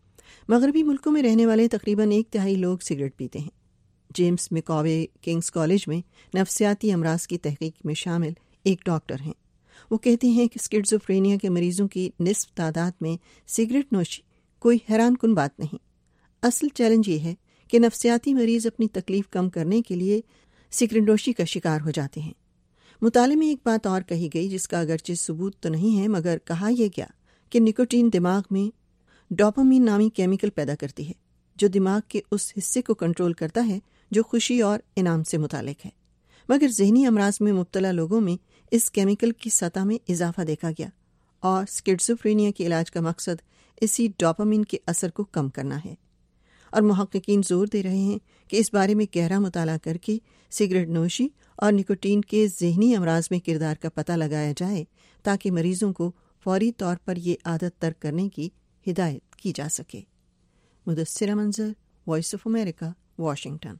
مغربی ملکوں میں رہنے والے تقریباً 1/3 لوگ سگریٹ پیتے ہیں۔ جیمز میکاوے کنگز کالج میں نفسیاتی امراض کی تحقیق میں شامل ایک ڈاکٹر ہیں۔ وہ کہتے ہیں کہ اسکیزوفرینیا کے مریضوں کی نصف تعداد میں سگریٹ نوشی کوئی حیران کن بات نہیں۔ اصل چیلنج یہ ہے کہ نفسیاتی مریض اپنی تکلیف کم کرنے کے لیے سگریٹ نوشی کا شکار ہو جاتے ہیں۔ مطالعے میں ایک بات اور کہی گئی جس کا اگرچہ ثبوت تو نہیں ہے، مگر کہا یہ گیا کہ نکوٹین دماغ میں ڈوپامین نامی کیمیکل پیدا کرتی ہے، جو دماغ کے اس حصے کو کنٹرول کرتا ہے جو خوشی اور انعام سے متعلق ہے۔ مگر ذہنی امراض میں مبتلا لوگوں میں اس کیمیکل کی سطح میں اضافہ دیکھا گیا، اور اسکیزوفرینیا کے علاج کا مقصد اسی ڈوپامین کے اثر کو کم کرنا ہے۔ اور محققین زور دے رہے ہیں کہ اس بارے میں گہرا مطالعہ کر کے سگریٹ نوشی اور نکوٹین کے ذہنی امراض میں کردار کا پتہ لگایا جائے تاکہ مریضوں کو فوری طور پر یہ عادت ترک کرنے کی ہدایت کی جا سکے۔ Mudassira Manzar, voice of America, Washington.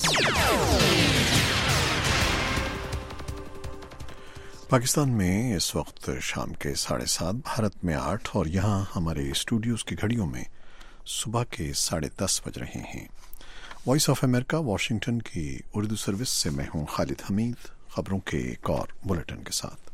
Pakistan میں اس وقت شام کے 7:30، بھارت میں 8 اور یہاں ہمارے اسٹوڈیوز کی گھڑیوں میں صبح کے 10:30 بج رہے ہیں۔ وائس آف امریکہ واشنگٹن کی اردو سروس سے میں ہوں خالد حمید، خبروں کے ایک اور بلیٹن کے ساتھ۔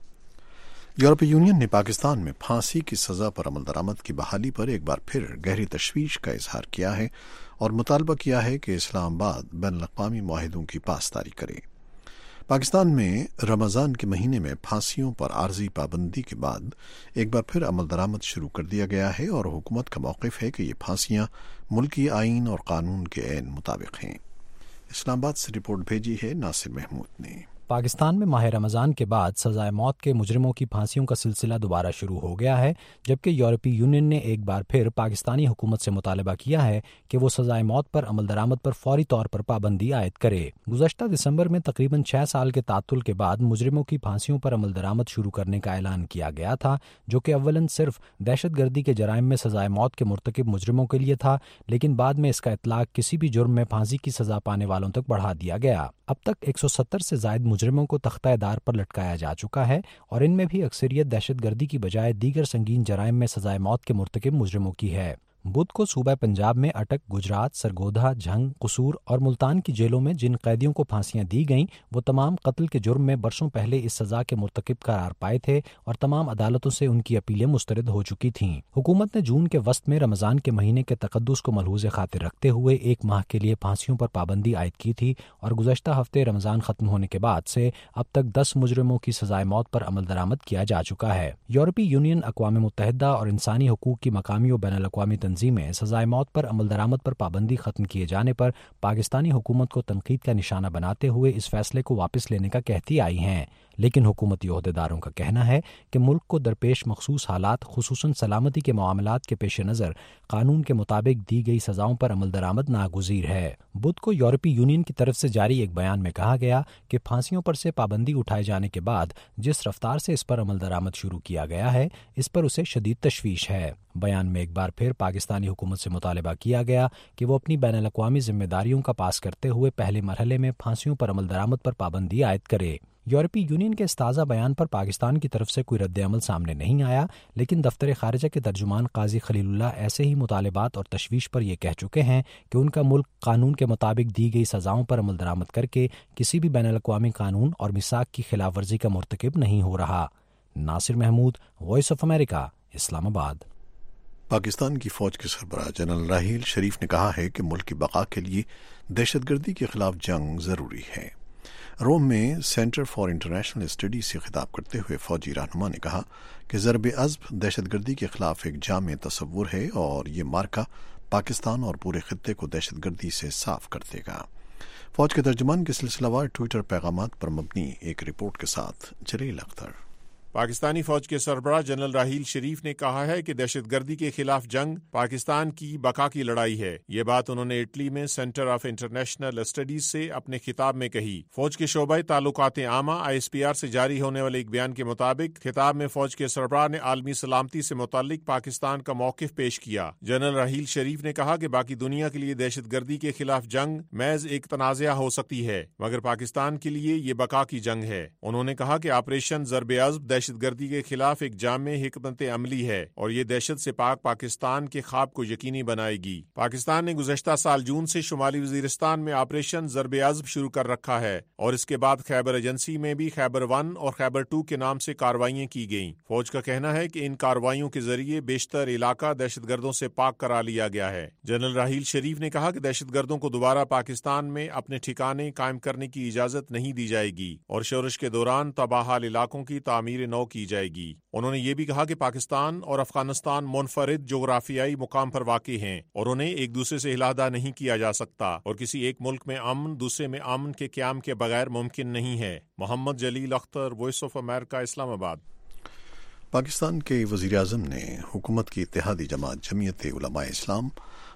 یورپی یونین نے پاکستان میں پھانسی کی سزا پر عمل درآمد کی بحالی پر ایک بار پھر گہری تشویش کا اظہار کیا ہے اور مطالبہ کیا ہے کہ اسلام آباد بین الاقوامی معاہدوں کی پاسداری کرے۔ پاکستان میں رمضان کے مہینے میں پھانسیوں پر عارضی پابندی کے بعد ایک بار پھر عمل درآمد شروع کر دیا گیا ہے اور حکومت کا موقف ہے کہ یہ پھانسیاں ملکی آئین اور قانون کے عین مطابق ہیں۔ اسلام آباد سے رپورٹ بھیجی ہے ناصر محمود نے۔ پاکستان میں ماہ رمضان کے بعد سزائے موت کے مجرموں کی پھانسیوں کا سلسلہ دوبارہ شروع ہو گیا ہے، جبکہ یورپی یونین نے ایک بار پھر پاکستانی حکومت سے مطالبہ کیا ہے کہ وہ سزائے موت پر عمل درآمد پر فوری طور پر پابندی عائد کرے۔ گزشتہ دسمبر میں تقریباً 6 سال کے تعطل کے بعد مجرموں کی پھانسیوں پر عمل درآمد شروع کرنے کا اعلان کیا گیا تھا، جو کہ اولاً صرف دہشت گردی کے جرائم میں سزائے موت کے مرتکب مجرموں کے لیے تھا، لیکن بعد میں اس کا اطلاق کسی بھی جرم میں پھانسی کی سزا پانے والوں تک بڑھا دیا گیا۔ اب تک 170 سے زائد مجرموں کو تختہ دار پر لٹکایا جا چکا ہے اور ان میں بھی اکثریت دہشت گردی کی بجائے دیگر سنگین جرائم میں سزائے موت کے مرتکب مجرموں کی ہے۔ بدھ کو صوبہ پنجاب میں اٹک، گجرات، سرگودھا، جھنگ، قصور اور ملتان کی جیلوں میں جن قیدیوں کو پھانسیاں دی گئیں وہ تمام قتل کے جرم میں برسوں پہلے اس سزا کے مرتکب قرار پائے تھے اور تمام عدالتوں سے ان کی اپیلیں مسترد ہو چکی تھیں۔ حکومت نے جون کے وسط میں رمضان کے مہینے کے تقدس کو ملحوظ خاطر رکھتے ہوئے 1 ماہ کے لیے پھانسیوں پر پابندی عائد کی تھی اور گزشتہ ہفتے رمضان ختم ہونے کے بعد سے اب تک 10 مجرموں کی سزائے موت پر عمل درآمد کیا جا چکا ہے۔ یورپی یونین، اقوام متحدہ اور انسانی حقوق کی مقامی و بین الاقوامی تنظیمیں سزائے موت پر عمل درآمد پر پابندی ختم کیے جانے پر پاکستانی حکومت کو تنقید کا نشانہ بناتے ہوئے اس فیصلے کو واپس لینے کا کہتی آئی ہیں، لیکن حکومتی عہدیداروں کا کہنا ہے کہ ملک کو درپیش مخصوص حالات، خصوصاً سلامتی کے معاملات کے پیش نظر قانون کے مطابق دی گئی سزاؤں پر عمل درآمد ناگزیر ہے۔ بدھ کو یورپی یونین کی طرف سے جاری ایک بیان میں کہا گیا کہ پھانسیوں پر سے پابندی اٹھائے جانے کے بعد جس رفتار سے اس پر عمل درآمد شروع کیا گیا ہے، اس پر اسے شدید تشویش ہے۔ بیان میں ایک بار پھر پاکستانی حکومت سے مطالبہ کیا گیا کہ وہ اپنی بین الاقوامی ذمہ داریوں کا پاس کرتے ہوئے پہلے مرحلے میں پھانسیوں پر عمل درآمد پر پابندی عائد کرے۔ یورپی یونین کے اس تازہ بیان پر پاکستان کی طرف سے کوئی رد عمل سامنے نہیں آیا، لیکن دفتر خارجہ کے ترجمان قاضی خلیل اللہ ایسے ہی مطالبات اور تشویش پر یہ کہہ چکے ہیں کہ ان کا ملک قانون کے مطابق دی گئی سزاؤں پر عمل درآمد کر کے کسی بھی بین الاقوامی قانون اور میثاق کی خلاف ورزی کا مرتکب نہیں ہو رہا۔ Nasir Mahmood, voice of America, Islamabad. Pakistan کی فوج کے سربراہ جنرل راحیل شریف نے کہا ہے کہ ملک کی بقا کے لیے دہشت گردی کے خلاف جنگ ضروری ہے۔ روم میں سینٹر فار انٹرنیشنل اسٹڈیز سے خطاب کرتے ہوئے فوجی رہنما نے کہا کہ ضرب عضب دہشت گردی کے خلاف ایک جامع تصور ہے اور یہ مارکا پاکستان اور پورے خطے کو دہشت گردی سے صاف کر دے گا۔ فوج کے ترجمان کے سلسلہ وار ٹویٹر پیغامات پر مبنی ایک رپورٹ کے ساتھ جلیل اختر۔ پاکستانی فوج کے سربراہ جنرل راحیل شریف نے کہا ہے کہ دہشت گردی کے خلاف جنگ پاکستان کی بقا کی لڑائی ہے۔ یہ بات انہوں نے اٹلی میں سینٹر آف انٹرنیشنل اسٹڈیز سے اپنے خطاب میں کہی۔ فوج کے شعبہ تعلقات عامہ ISPR سے جاری ہونے والے ایک بیان کے مطابق خطاب میں فوج کے سربراہ نے عالمی سلامتی سے متعلق پاکستان کا موقف پیش کیا۔ جنرل راحیل شریف نے کہا کہ باقی دنیا کے لیے دہشت گردی کے خلاف جنگ محض ایک تنازعہ ہو سکتی ہے، مگر پاکستان کے لیے یہ بقا کی جنگ ہے۔ انہوں نے کہا کہ آپریشن ضرب عضب دہشت گردی کے خلاف ایک جامع حکمت عملی ہے اور یہ دہشت سے پاک پاکستان کے خواب کو یقینی بنائے گی۔ پاکستان نے گزشتہ سال جون سے شمالی وزیرستان میں آپریشن ضرب عضب شروع کر رکھا ہے اور اس کے بعد خیبر ایجنسی میں بھی خیبر 1 اور خیبر 2 کے نام سے کارروائیاں کی گئیں۔ فوج کا کہنا ہے کہ ان کارروائیوں کے ذریعے بیشتر علاقہ دہشت گردوں سے پاک کرا لیا گیا ہے۔ جنرل راحیل شریف نے کہا کہ دہشت گردوں کو دوبارہ پاکستان میں اپنے ٹھکانے قائم کرنے کی اجازت نہیں دی جائے گی اور شورش کے دوران تباہال علاقوں کی تعمیر نو کی جائے گی۔ انہوں نے یہ بھی کہا کہ پاکستان اور افغانستان منفرد جغرافیائی مقام پر واقع ہیں اور انہیں ایک دوسرے سے علیحدہ نہیں کیا جا سکتا اور کسی ایک ملک میں امن دوسرے میں امن کے قیام کے بغیر ممکن نہیں ہے۔ Mohammad Jalil Akhtar, voice of America, Islamabad. Pakistan کے وزیر اعظم نے حکومت کی اتحادی جماعت جمعیت علماء اسلام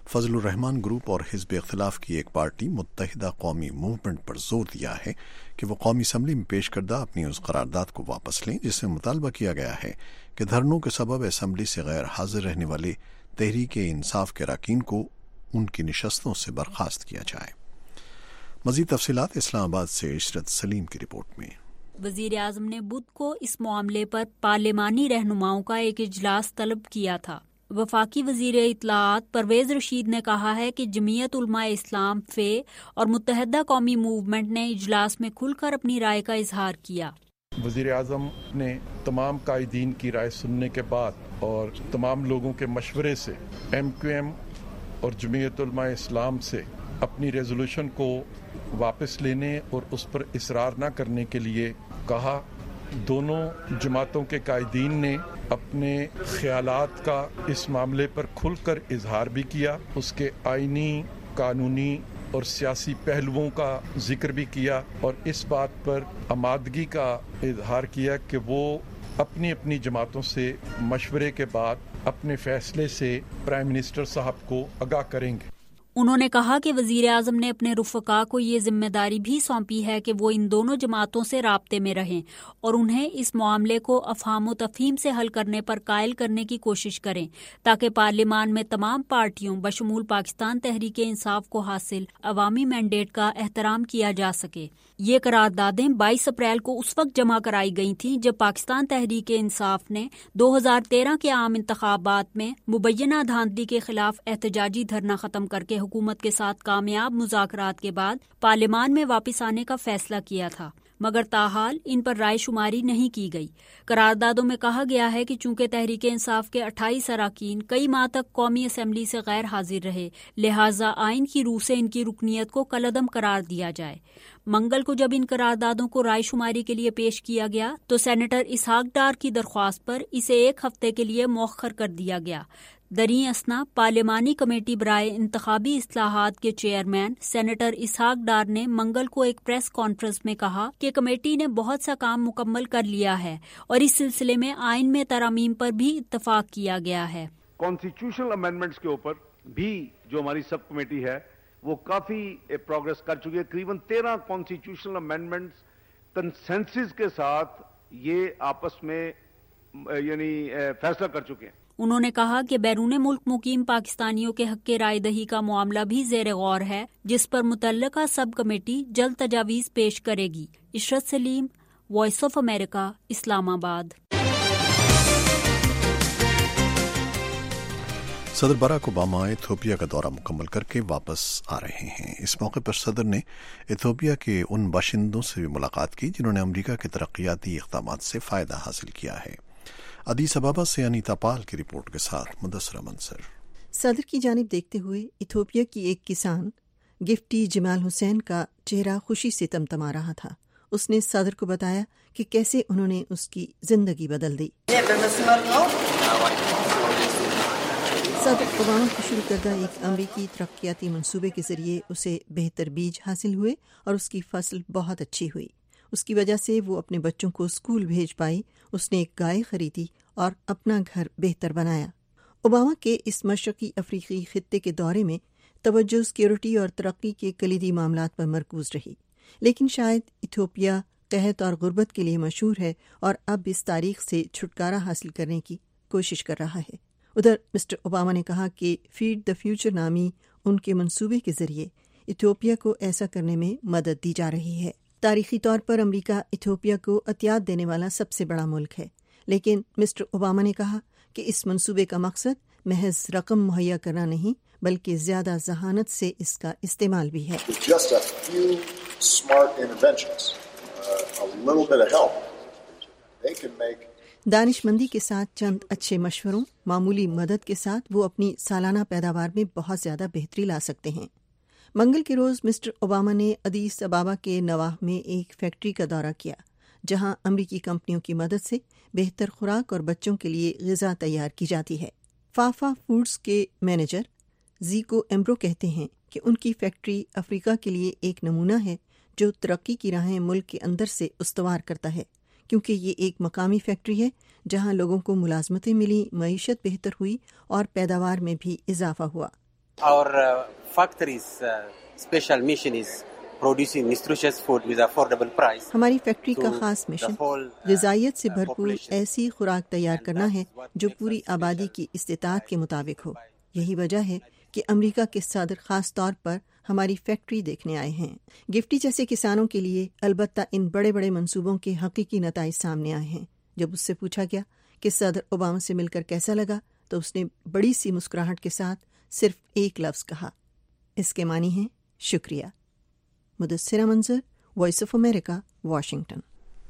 فضل الرحمان گروپ اور حزب اختلاف کی ایک پارٹی متحدہ قومی موومنٹ پر زور دیا ہے کہ وہ قومی اسمبلی میں پیش کردہ اپنی اس قرارداد کو واپس لیں جس میں مطالبہ کیا گیا ہے کہ دھرنوں کے سبب اسمبلی سے غیر حاضر رہنے والے تحریک انصاف کے اراکین کو ان کی نشستوں سے برخاست کیا جائے۔ مزید تفصیلات اسلام آباد سے عشرت سلیم کی رپورٹ میں۔ وزیر اعظم نے بدھ کو اس معاملے پر پارلیمانی رہنماؤں کا ایک اجلاس طلب کیا تھا۔ وفاقی وزیر اطلاعات پرویز رشید نے کہا ہے کہ جمعیت علماء اسلام فے اور متحدہ قومی موومنٹ نے اجلاس میں کھل کر اپنی رائے کا اظہار کیا۔ وزیر اعظم نے تمام قائدین کی رائے سننے کے بعد اور تمام لوگوں کے مشورے سے ایم کیو ایم اور جمعیت علماء اسلام سے اپنی ریزولوشن کو واپس لینے اور اس پر اصرار نہ کرنے کے لیے کہا۔ دونوں جماعتوں کے قائدین نے اپنے خیالات کا اس معاملے پر کھل کر اظہار بھی کیا، اس کے آئینی، قانونی اور سیاسی پہلوؤں کا ذکر بھی کیا اور اس بات پر آمادگی کا اظہار کیا کہ وہ اپنی اپنی جماعتوں سے مشورے کے بعد اپنے فیصلے سے پرائم منسٹر صاحب کو آگاہ کریں گے۔ انہوں نے کہا کہ وزیر اعظم نے اپنے رفقا کو یہ ذمہ داری بھی سونپی ہے کہ وہ ان دونوں جماعتوں سے رابطے میں رہیں اور انہیں اس معاملے کو افہام و تفہیم سے حل کرنے پر قائل کرنے کی کوشش کریں تاکہ پارلیمان میں تمام پارٹیوں بشمول پاکستان تحریک انصاف کو حاصل عوامی مینڈیٹ کا احترام کیا جا سکے۔ یہ قراردادیں 22 اپریل کو اس وقت جمع کرائی گئی تھیں جب پاکستان تحریک انصاف نے 2013 کے عام انتخابات میں مبینہ دھاندلی کے خلاف احتجاجی دھرنا ختم کر کے حکومت کے ساتھ کامیاب مذاکرات کے بعد پارلیمان میں واپس آنے کا فیصلہ کیا تھا، مگر تاحال ان پر رائے شماری نہیں کی گئی۔ قراردادوں میں کہا گیا ہے کہ چونکہ تحریک انصاف کے 28 اراکین کئی ماہ تک قومی اسمبلی سے غیر حاضر رہے، لہٰذا آئین کی روح سے ان کی رکنیت کو کالعدم قرار دیا جائے۔ منگل کو جب ان قراردادوں کو رائے شماری کے لیے پیش کیا گیا تو سینیٹر اسحاق ڈار کی درخواست پر اسے 1 ہفتے کے لیے مؤخر کر دیا گیا۔ دریں اثنا پارلیمانی کمیٹی برائے انتخابی اصلاحات کے چیئرمین سینیٹر اسحاق ڈار نے منگل کو ایک پریس کانفرنس میں کہا کہ کمیٹی نے بہت سا کام مکمل کر لیا ہے اور اس سلسلے میں آئین میں ترامیم پر بھی اتفاق کیا گیا ہے۔ کانسٹیٹیوشنل امینڈمنٹس کے اوپر بھی جو ہماری سب کمیٹی ہے وہ کافی پروگرس کر چکی ہے۔ تقریباً 13 کانسٹیٹیوشنل امینڈمنٹس کنسنسس کے ساتھ یہ آپس میں یعنی فیصلہ کر چکے ہیں۔ انہوں نے کہا کہ بیرون ملک مقیم پاکستانیوں کے حق کے رائے دہی کا معاملہ بھی زیر غور ہے جس پر متعلقہ سب کمیٹی جلد تجاویز پیش کرے گی۔ عشرت سلیم، وائس آف امریکہ، اسلام آباد۔ صدر باراک اوباما ایتھوپیا کا دورہ مکمل کر کے واپس آ رہے ہیں۔ اس موقع پر صدر نے ایتھوپیا کے ان باشندوں سے بھی ملاقات کی جنہوں نے امریکہ کے ترقیاتی اقدامات سے فائدہ حاصل کیا ہے۔ ادیس ابابا سے انیتا پال کی رپورٹ کے ساتھ مدثر منصر۔ صدر کی جانب دیکھتے ہوئے ایتھوپیا کی ایک کسان گفٹی جمال حسین کا چہرہ خوشی سے تمتما رہا تھا۔ اس نے صدر کو بتایا کہ کیسے انہوں نے اس کی زندگی بدل دی۔ صدر اوباما کی شروع کردہ ایک امریکی ترقیاتی منصوبے کے ذریعے اسے بہتر بیج حاصل ہوئے اور اس کی فصل بہت اچھی ہوئی۔ اس کی وجہ سے وہ اپنے بچوں کو اسکول بھیج پائی۔ اس نے ایک گائے خریدی اور اپنا گھر بہتر بنایا۔ اوباما کے اس مشرقی افریقی خطے کے دورے میں توجہ سیکورٹی اور ترقی کے کلیدی معاملات پر مرکوز رہی، لیکن شاید ایتھوپیا قحط اور غربت کے لیے مشہور ہے اور اب اس تاریخ سے چھٹکارا حاصل کرنے کی کوشش کر رہا ہے۔ ادھر مسٹر اوباما نے کہا کہ فیڈ دا فیوچر نامی ان کے منصوبے کے ذریعے ایتھوپیا کو ایسا کرنے میں مدد دی جا رہی ہے۔ تاریخی طور پر امریکہ ایتھوپیا کو عطیات دینے والا سب سے بڑا ملک ہے، لیکن مسٹر اوباما نے کہا کہ اس منصوبے کا مقصد محض رقم مہیا کرنا نہیں بلکہ زیادہ ذہانت سے اس کا استعمال بھی ہے۔ دانش مندی کے ساتھ چند اچھے مشوروں، معمولی مدد کے ساتھ وہ اپنی سالانہ پیداوار میں بہت زیادہ بہتری لا سکتے ہیں۔ منگل کے روز مسٹر اوباما نے ادیس ابابا کے نواح میں ایک فیکٹری کا دورہ کیا جہاں امریکی کمپنیوں کی مدد سے بہتر خوراک اور بچوں کے لیے غذا تیار کی جاتی ہے۔ فافا فوڈز کے مینیجر زیکو ایمبرو کہتے ہیں کہ ان کی فیکٹری افریقہ کے لیے ایک نمونہ ہے جو ترقی کی راہیں ملک کے اندر سے استوار کرتا ہے، کیونکہ یہ ایک مقامی فیکٹری ہے جہاں لوگوں کو ملازمتیں ملی، معیشت بہتر ہوئی اور پیداوار میں بھی اضافہ ہوا۔ Our factory's special mission is producing nutritious food with affordable price. ہماری فیکٹری کا خاص مشن غذائیت سے بھرپور ایسی خوراک تیار کرنا ہے جو پوری آبادی کی استطاعت کے مطابق ہو. یہی وجہ ہے کہ امریکہ کے صدر خاص طور پر ہماری فیکٹری دیکھنے آئے ہیں. گفٹی جیسے کسانوں کے لیے البتہ ان بڑے بڑے منصوبوں کے حقیقی نتائج سامنے آئے ہیں. جب اس سے پوچھا گیا کہ صدر اوباما سے مل کر کیسا لگا تو اس نے بڑی سی مسکراہٹ کے ساتھ صرف ایک لفظ کہا. اس کے معنی ہے شکریہ. مدثرہ Manzar, voice of America, Washington.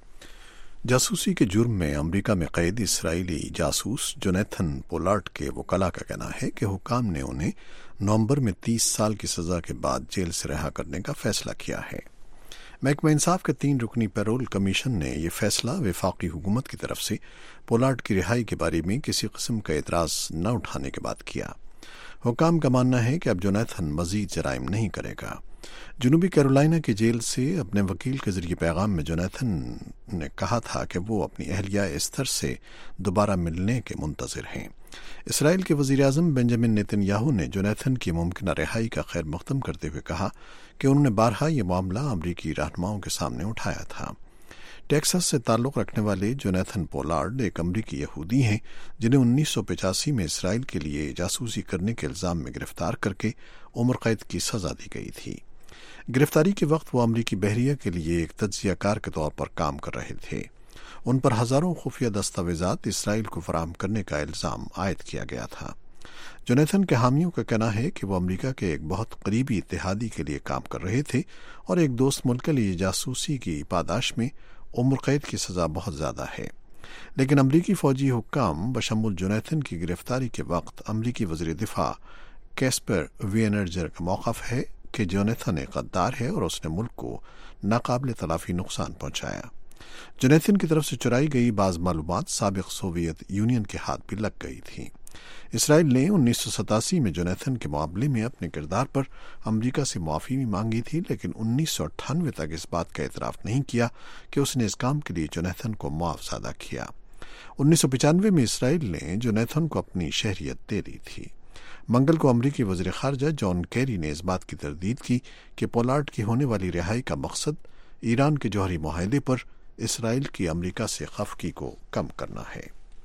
جاسوسی کے جرم میں امریکہ میں قید اسرائیلی جاسوس جونیتھن پولارڈ کے وکلاء کا کہنا ہے کہ حکام نے انہیں نومبر میں 30 سال کی سزا کے بعد جیل سے رہا کرنے کا فیصلہ کیا ہے. محکمہ انصاف کے 3 رکنی پیرول کمیشن نے یہ فیصلہ وفاقی حکومت کی طرف سے پولارڈ کی رہائی کے بارے میں کسی قسم کا اعتراض نہ اٹھانے کے بعد کیا. حکام کا ماننا ہے کہ اب جونیتھن مزید جرائم نہیں کرے گا. جنوبی کیرولائنا کی جیل سے اپنے وکیل کے ذریعے پیغام میں جونیتھن نے کہا تھا کہ وہ اپنی اہلیہ ایستھر سے دوبارہ ملنے کے منتظر ہیں. اسرائیل کے وزیر اعظم بنجامن نیتن یاہو نے جونیتھن کی ممکنہ رہائی کا خیر مقدم کرتے ہوئے کہا کہ انہوں نے بارہا یہ معاملہ امریکی رہنماؤں کے سامنے اٹھایا تھا. ٹیکساس سے تعلق رکھنے والے جونیتھن پولارڈ ایک امریکی یہودی ہیں جنہیں 1985 میں اسرائیل کے لیے جاسوسی کرنے کے الزام میں گرفتار کر کے عمر قید کی سزا دی گئی تھی. گرفتاری کے وقت وہ امریکی بحریہ کے لیے ایک تجزیہ کار کے طور پر کام کر رہے تھے. ان پر ہزاروں خفیہ دستاویزات اسرائیل کو فراہم کرنے کا الزام عائد کیا گیا تھا. جونیتھن کے حامیوں کا کہنا ہے کہ وہ امریکہ کے ایک بہت قریبی اتحادی کے لیے کام کر رہے تھے اور ایک دوست ملک کے لیے جاسوسی کی پاداش میں عمر قید کی سزا بہت زیادہ ہے. لیکن امریکی فوجی حکام بشمول جونیتھن کی گرفتاری کے وقت امریکی وزیر دفاع کیسپر وینرجر کا موقف ہے کہ جونیتھن ایک غدار ہے اور اس نے ملک کو ناقابل تلافی نقصان پہنچایا. جونیتھن کی طرف سے چرائی گئی بعض معلومات سابق سوویت یونین کے ہاتھ بھی لگ گئی تھیں. اسرائیل نے 1987 میں جونیتھن کے معاملے میں اپنے کردار پر امریکہ سے معافی بھی مانگی تھی، لیکن 1998 تک اس بات کا اعتراف نہیں کیا کہ اس نے اس کام کے لیے جونیتھن کو معاوضہ ادا کیا. 1995 میں اسرائیل نے جونیتھن کو اپنی شہریت دے دی تھی. منگل کو امریکی وزیر خارجہ جان کیری نے اس بات کی تردید کی کہ پولارڈ کی ہونے والی رہائی کا مقصد ایران کے جوہری معاہدے پر اسرائیل کی امریکہ سے خفگی کو کم کرنا ہے.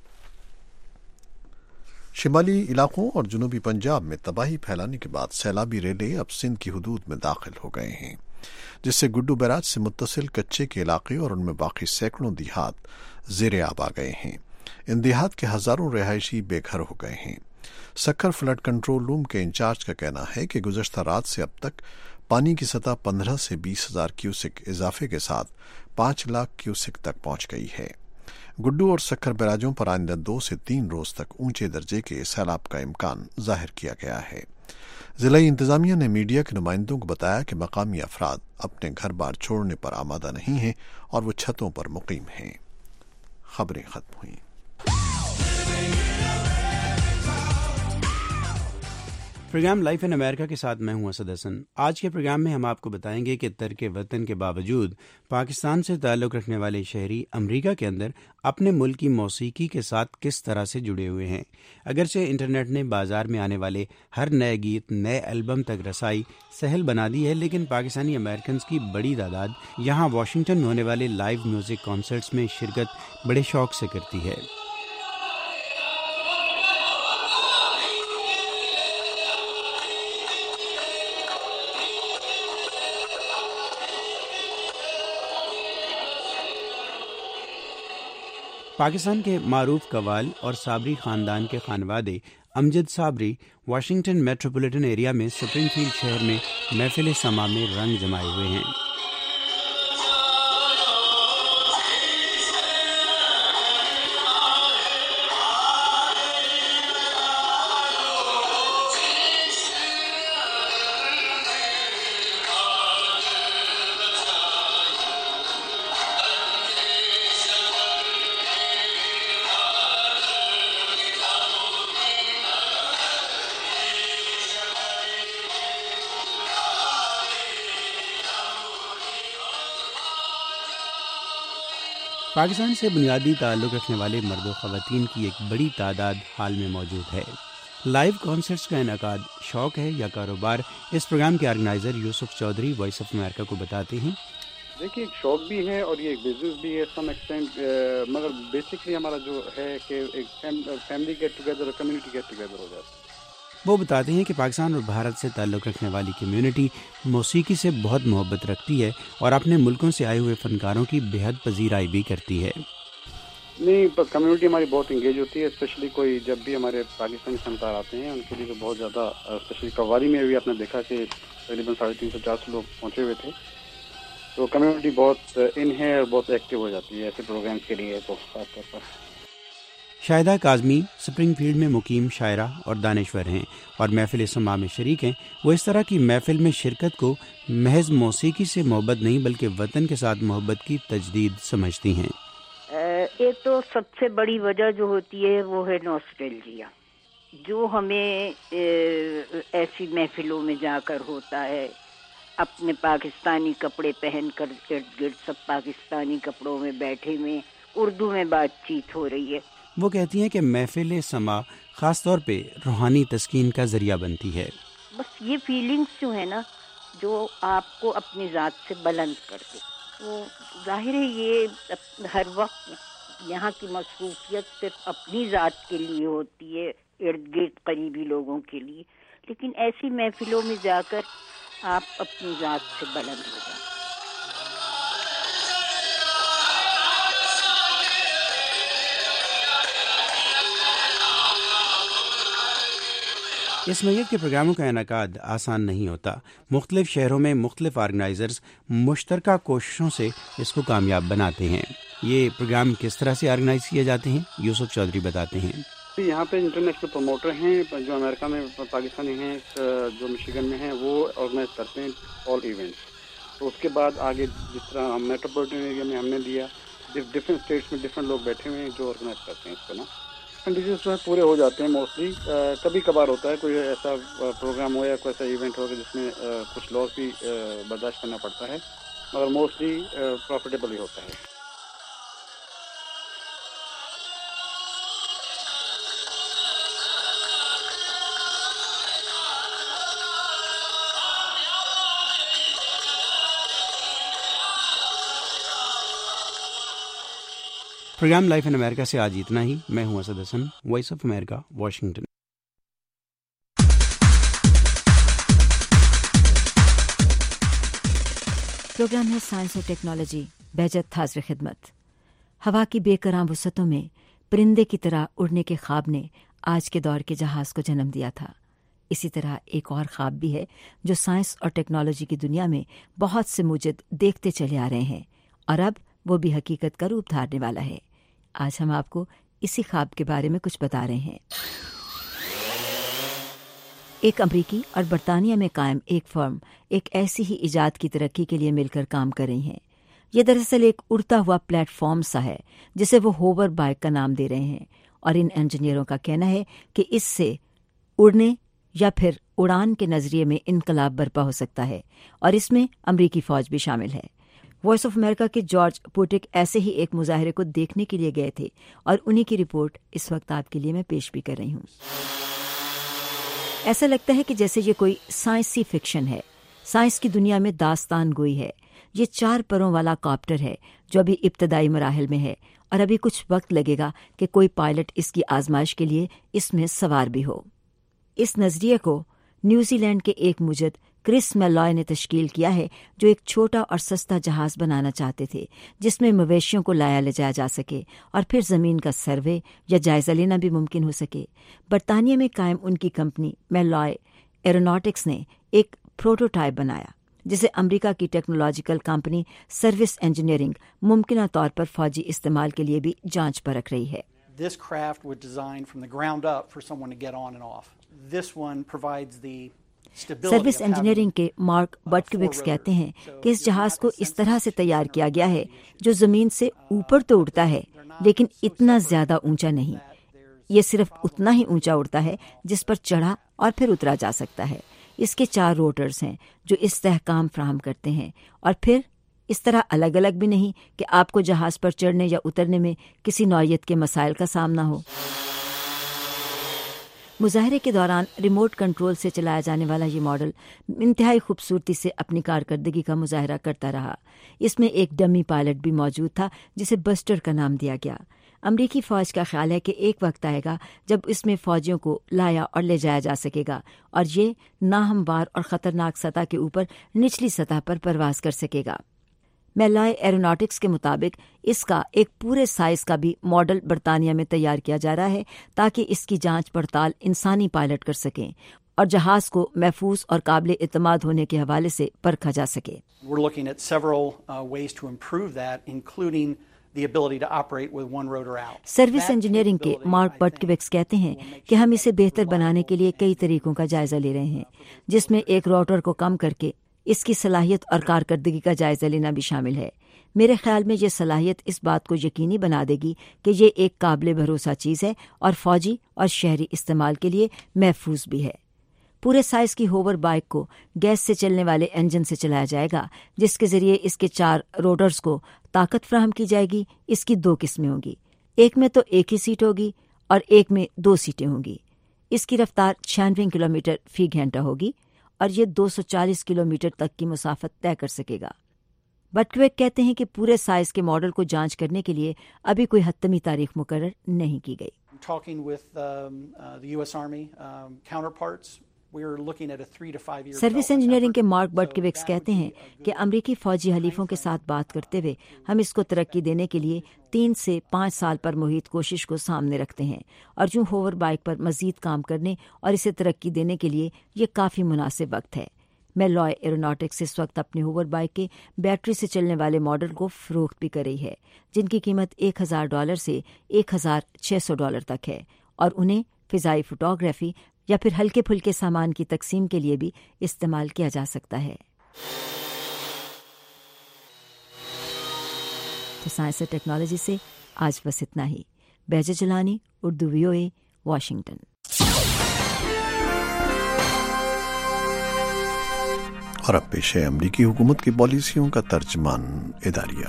شمالی علاقوں اور جنوبی پنجاب میں تباہی پھیلانے کے بعد سیلابی ریلے اب سندھ کی حدود میں داخل ہو گئے ہیں، جس سے گڈو بیراج سے متصل کچے کے علاقے اور ان میں باقی سینکڑوں دیہات زیر آب آ گئے ہیں. ان دیہات کے ہزاروں رہائشی بے گھر ہو گئے ہیں. سکھر فلڈ کنٹرول روم کے انچارج کا کہنا ہے کہ گزشتہ رات سے اب تک پانی کی سطح 15 سے 20 ہزار کیوسک اضافے کے ساتھ 5 لاکھ کیوسک تک پہنچ گئی ہے. گڈو اور سکھر بیراجوں پر آئندہ 2 سے 3 روز تک اونچے درجے کے سیلاب کا امکان ظاہر کیا گیا ہے. ضلعی انتظامیہ نے میڈیا کے نمائندوں کو بتایا کہ مقامی افراد اپنے گھر بار چھوڑنے پر آمادہ نہیں ہیں اور وہ چھتوں پر مقیم ہیں. خبریں ختم ہوئیں. پروگرام لائف ان امریکہ کے ساتھ میں ہوں اسد حسن. آج کے پروگرام میں ہم آپ کو بتائیں گے کہ ترک وطن کے باوجود پاکستان سے تعلق رکھنے والے شہری امریکہ کے اندر اپنے ملک کی موسیقی کے ساتھ کس طرح سے جڑے ہوئے ہیں. اگرچہ انٹرنیٹ نے بازار میں آنے والے ہر نئے گیت، نئے البم تک رسائی سہل بنا دی ہے، لیکن پاکستانی امریکنز کی بڑی تعداد یہاں واشنگٹن میں ہونے والے لائیو میوزک کانسرٹس میں شرکت بڑے شوق سے کرتی ہے. پاکستان کے معروف قوال اور صابری خاندان کے خانوادے Amjad Sabri Washington metropolitan area میں سپرنگ فیلڈ شہر میں محفل سما میں رنگ جمائے ہوئے ہیں. پاکستان سے بنیادی تعلق رکھنے والے مرد و خواتین کی ایک بڑی تعداد حال میں موجود ہے. لائیو کانسرٹس کا انعقاد شوق ہے یا کاروبار؟ اس پروگرام کے organizer Yusuf Chaudhry voice of America کو بتاتے ہیں. دیکھیے، ایک شوق بھی ہے اور یہ ایک بزنس بھی ہے سم ایکسٹینٹ، مگر بیسکلی ہمارا جو ہے کہ ایک فیملی گیٹ ٹوگیدر اور کمیونٹی گیٹ ٹوگیدر ہو جاتا ہے. وہ بتاتے ہیں کہ پاکستان اور بھارت سے تعلق رکھنے والی کمیونٹی موسیقی سے بہت محبت رکھتی ہے اور اپنے ملکوں سے آئے ہوئے فنکاروں کی بے حد پذیرائی بھی کرتی ہے. نہیں، کمیونٹی ہماری بہت انگیج ہوتی ہے، اسپیشلی کوئی جب بھی ہمارے پاکستانی فنکار آتے ہیں ان کے لیے تو بہت زیادہ، اسپیشلی قوالی میں بھی آپ نے دیکھا کہ تقریباً 350-400 لوگ پہنچے ہوئے تھے. تو کمیونٹی بہت ان ہے اور بہت ایکٹیو ہو جاتی ہے ایسے پروگرامس کے لیے. تو خاص طور پر شاہدہ کاظمی سپرنگ فیلڈ میں مقیم شاعرہ اور دانشور ہیں اور محفل سما میں شریک ہیں. وہ اس طرح کی محفل میں شرکت کو محض موسیقی سے محبت نہیں بلکہ وطن کے ساتھ محبت کی تجدید سمجھتی ہیں. ایک تو سب سے بڑی وجہ جو ہوتی ہے وہ ہے نوسٹیلجیا، جو ہمیں ایسی محفلوں میں جا کر ہوتا ہے. اپنے پاکستانی کپڑے پہن کر ارد گرد سب پاکستانی کپڑوں میں بیٹھے ہوئے اردو میں بات چیت ہو رہی ہے. وہ کہتی ہیں کہ محفل سما خاص طور پہ روحانی تسکین کا ذریعہ بنتی ہے. بس یہ فیلنگز جو ہے نا جو آپ کو اپنی ذات سے بلند کر دے، تو ظاہر ہے یہ ہر وقت یہاں کی مصروفیت صرف اپنی ذات کے لیے ہوتی ہے، ارد گرد قریبی لوگوں کے لیے، لیکن ایسی محفلوں میں جا کر آپ اپنی ذات سے بلند ہو جائیں. اس نوعیت کے پروگراموں کا انعقاد آسان نہیں ہوتا. مختلف شہروں میں مختلف آرگنائزرز مشترکہ کوششوں سے اس کو کامیاب بناتے ہیں. یہ پروگرام کس طرح سے آرگنائز کیے جاتے ہیں یوسف چودھری بتاتے ہیں. یہاں پہ انٹرنیشنل پروموٹر ہیں جو امریکہ میں پاکستانی ہیں، جو مشیگن میں ہیں، وہ آرگنائز کرتے ہیں آل ایونٹس. تو اس کے بعد آگے جس طرح ہم میٹروپولیٹن ایریا میں ہم نے دیا، ڈفرینٹ اسٹیٹس میں ڈفرینٹ لوگ بیٹھے ہوئے ہیں جو آرگنائز کرتے ہیں اس کو نا. کنڈیشنز جو ہے پورے ہو جاتے ہیں موسٹلی. کبھی کبھار ہوتا ہے کوئی ایسا پروگرام ہو یا کوئی ایسا ایونٹ ہو جس میں کچھ لاس بھی برداشت کرنا پڑتا ہے، مگر موسٹلی پروفیٹیبل ہی ہوتا ہے. پروگرام لائف ان امریکہ سے آج اتنا ہی. میں ہوں Asad Hasan, voice of America, Washington. Program ہے سائنس اور ٹیکنالوجی. بہجت حاضر خدمت. ہوا کی بے کراں وسعتوں میں پرندے کی طرح اڑنے کے خواب نے آج کے دور کے جہاز کو جنم دیا تھا. اسی طرح ایک اور خواب بھی ہے جو سائنس اور ٹیکنالوجی کی دنیا میں بہت سے موجد دیکھتے چلے آ رہے ہیں، اور اب وہ بھی حقیقت کا روپ دھارنے والا ہے. آج ہم آپ کو اسی خواب کے بارے میں کچھ بتا رہے ہیں. ایک امریکی اور برطانیہ میں قائم ایک فرم ایک ایسی ہی ایجاد کی ترقی کے لیے مل کر کام کر رہی ہیں. یہ دراصل ایک اڑتا ہوا پلیٹ فارم سا ہے جسے وہ ہوور بائک کا نام دے رہے ہیں، اور ان انجینئروں کا کہنا ہے کہ اس سے اڑنے یا پھر اڑان کے نظریے میں انقلاب برپا ہو سکتا ہے، اور اس میں امریکی فوج بھی شامل ہے. وائس آف امریکہ کے جارج پوٹک ایسے ہی ایک مظاہرے کو دیکھنے کے لیے گئے تھے، اور انہی کی رپورٹ اس وقت آپ کے لیے میں پیش بھی کر رہی ہوں. ایسا لگتا ہے کہ جیسے یہ کوئی سائنسی فکشن ہے، سائنس کی دنیا میں داستان گوئی ہے. یہ 4 پروں والا کاپٹر ہے جو ابھی ابتدائی مراحل میں ہے، اور ابھی کچھ وقت لگے گا کہ کوئی پائلٹ اس کی آزمائش کے لیے اس میں سوار بھی ہو. اس نظریے کو نیوزی لینڈ کے ایک مجد کرس میلوائے نے تشکیل کیا ہے، جو ایک چھوٹا اور سستا جہاز بنانا چاہتے تھے جس میں مویشیوں کو لایا لے جایا جا سکے اور پھر زمین کا سروے یا جائزہ لینا بھی ممکن ہو سکے. برطانیہ میں قائم ان کی کمپنی میلوائے ایروناٹکس نے ایک پروٹوٹائپ بنایا جسے امریکہ کی ٹیکنالوجیکل کمپنی سروس انجینئرنگ ممکنہ طور پر فوجی استعمال کے لیے بھی جانچ پرکھ رہی ہے. This craft was designed from the ground up for someone to get on and off. This one provides the service engineering کے مارک بٹکوکس کہتے ہیں کہ اس جہاز کو اس طرح سے تیار کیا گیا ہے جو زمین سے اوپر تو اڑتا ہے لیکن اتنا زیادہ اونچا نہیں. یہ صرف اتنا ہی اونچا اڑتا ہے جس پر چڑھا اور پھر اترا جا سکتا ہے. اس کے 4 روٹرز ہیں جو استحکام فراہم کرتے ہیں، اور پھر اس طرح الگ الگ بھی نہیں کہ آپ کو جہاز پر چڑھنے یا اترنے میں کسی نوعیت کے مسائل کا سامنا ہو. مظاہرے کے دوران ریموٹ کنٹرول سے چلایا جانے والا یہ ماڈل انتہائی خوبصورتی سے اپنی کارکردگی کا مظاہرہ کرتا رہا۔ اس میں ایک ڈمی پائلٹ بھی موجود تھا جسے بسٹر کا نام دیا گیا۔ امریکی فوج کا خیال ہے کہ ایک وقت آئے گا جب اس میں فوجیوں کو لایا اور لے جایا جا سکے گا اور یہ ناہموار اور خطرناک سطح کے اوپر نچلی سطح پر پرواز کر سکے گا۔ میلائے ایروناٹکس کے مطابق اس کا ایک پورے سائز کا بھی ماڈل برطانیہ میں تیار کیا جا رہا ہے تاکہ اس کی جانچ پڑتال انسانی پائلٹ کر سکیں اور جہاز کو محفوظ اور قابل اعتماد ہونے کے حوالے سے پرکھا جا سکے۔ We're looking at several ways to improve that, including the ability to operate with one rotor out. Service engineering کے مارک بٹکوکس کہتے ہیں کہ ہم اسے بہتر بنانے کے لیے کئی طریقوں کا جائزہ لے رہے ہیں، جس میں ایک روٹر کو کم کر کے اس کی صلاحیت اور کارکردگی کا جائزہ لینا بھی شامل ہے۔ میرے خیال میں یہ صلاحیت اس بات کو یقینی بنا دے گی کہ یہ ایک قابل بھروسہ چیز ہے اور فوجی اور شہری استعمال کے لیے محفوظ بھی ہے۔ پورے سائز کی ہوور بائک کو گیس سے چلنے والے انجن سے چلایا جائے گا، جس کے ذریعے اس کے 4 روٹرز کو طاقت فراہم کی جائے گی۔ اس کی 2 قسمیں ہوں گی، ایک میں تو ایک ہی سیٹ ہوگی اور ایک میں 2 سیٹیں ہوں گی۔ اس کی رفتار 96 کلومیٹر فی گھنٹہ ہوگی اور یہ 240 کلومیٹر تک کی مسافت طے کر سکے گا۔ بٹکویک کہتے ہیں کہ پورے سائز کے ماڈل کو جانچ کرنے کے لیے ابھی کوئی حتمی تاریخ مقرر نہیں کی گئی۔ Talking with the US Army counterparts, we're looking at a 3 to 5 year service engineering کے مارک بٹکوکس کہتے ہیں کہ امریکی فوجی حلیفوں کے ساتھ بات کرتے ہوئے ہم اس کو ترقی دینے کے لیے 3 سے 5 سال پر محیط کوشش کو سامنے رکھتے ہیں اور جو ہوور بائک پر مزید کام کرنے اور اسے ترقی دینے کے لیے یہ کافی مناسب وقت ہے۔ میلائے ایروناٹکس اس وقت اپنے ہوور بائک کے بیٹری سے چلنے والے ماڈل کو فروخت بھی کر رہی ہے، جن کی قیمت $1,000 سے $1,600 تک ہے اور انہیں فضائی فوٹوگرافی یا پھر ہلکے پھلکے سامان کی تقسیم کے لیے بھی استعمال کیا جا سکتا ہے۔ تو سائنس اور ٹیکنالوجی سے آج بس اتنا ہی۔ Behjat Jilani, Urdu VOA، Washington. اور اب پیش ہے امریکی حکومت کی پالیسیوں کا ترجمان اداریہ۔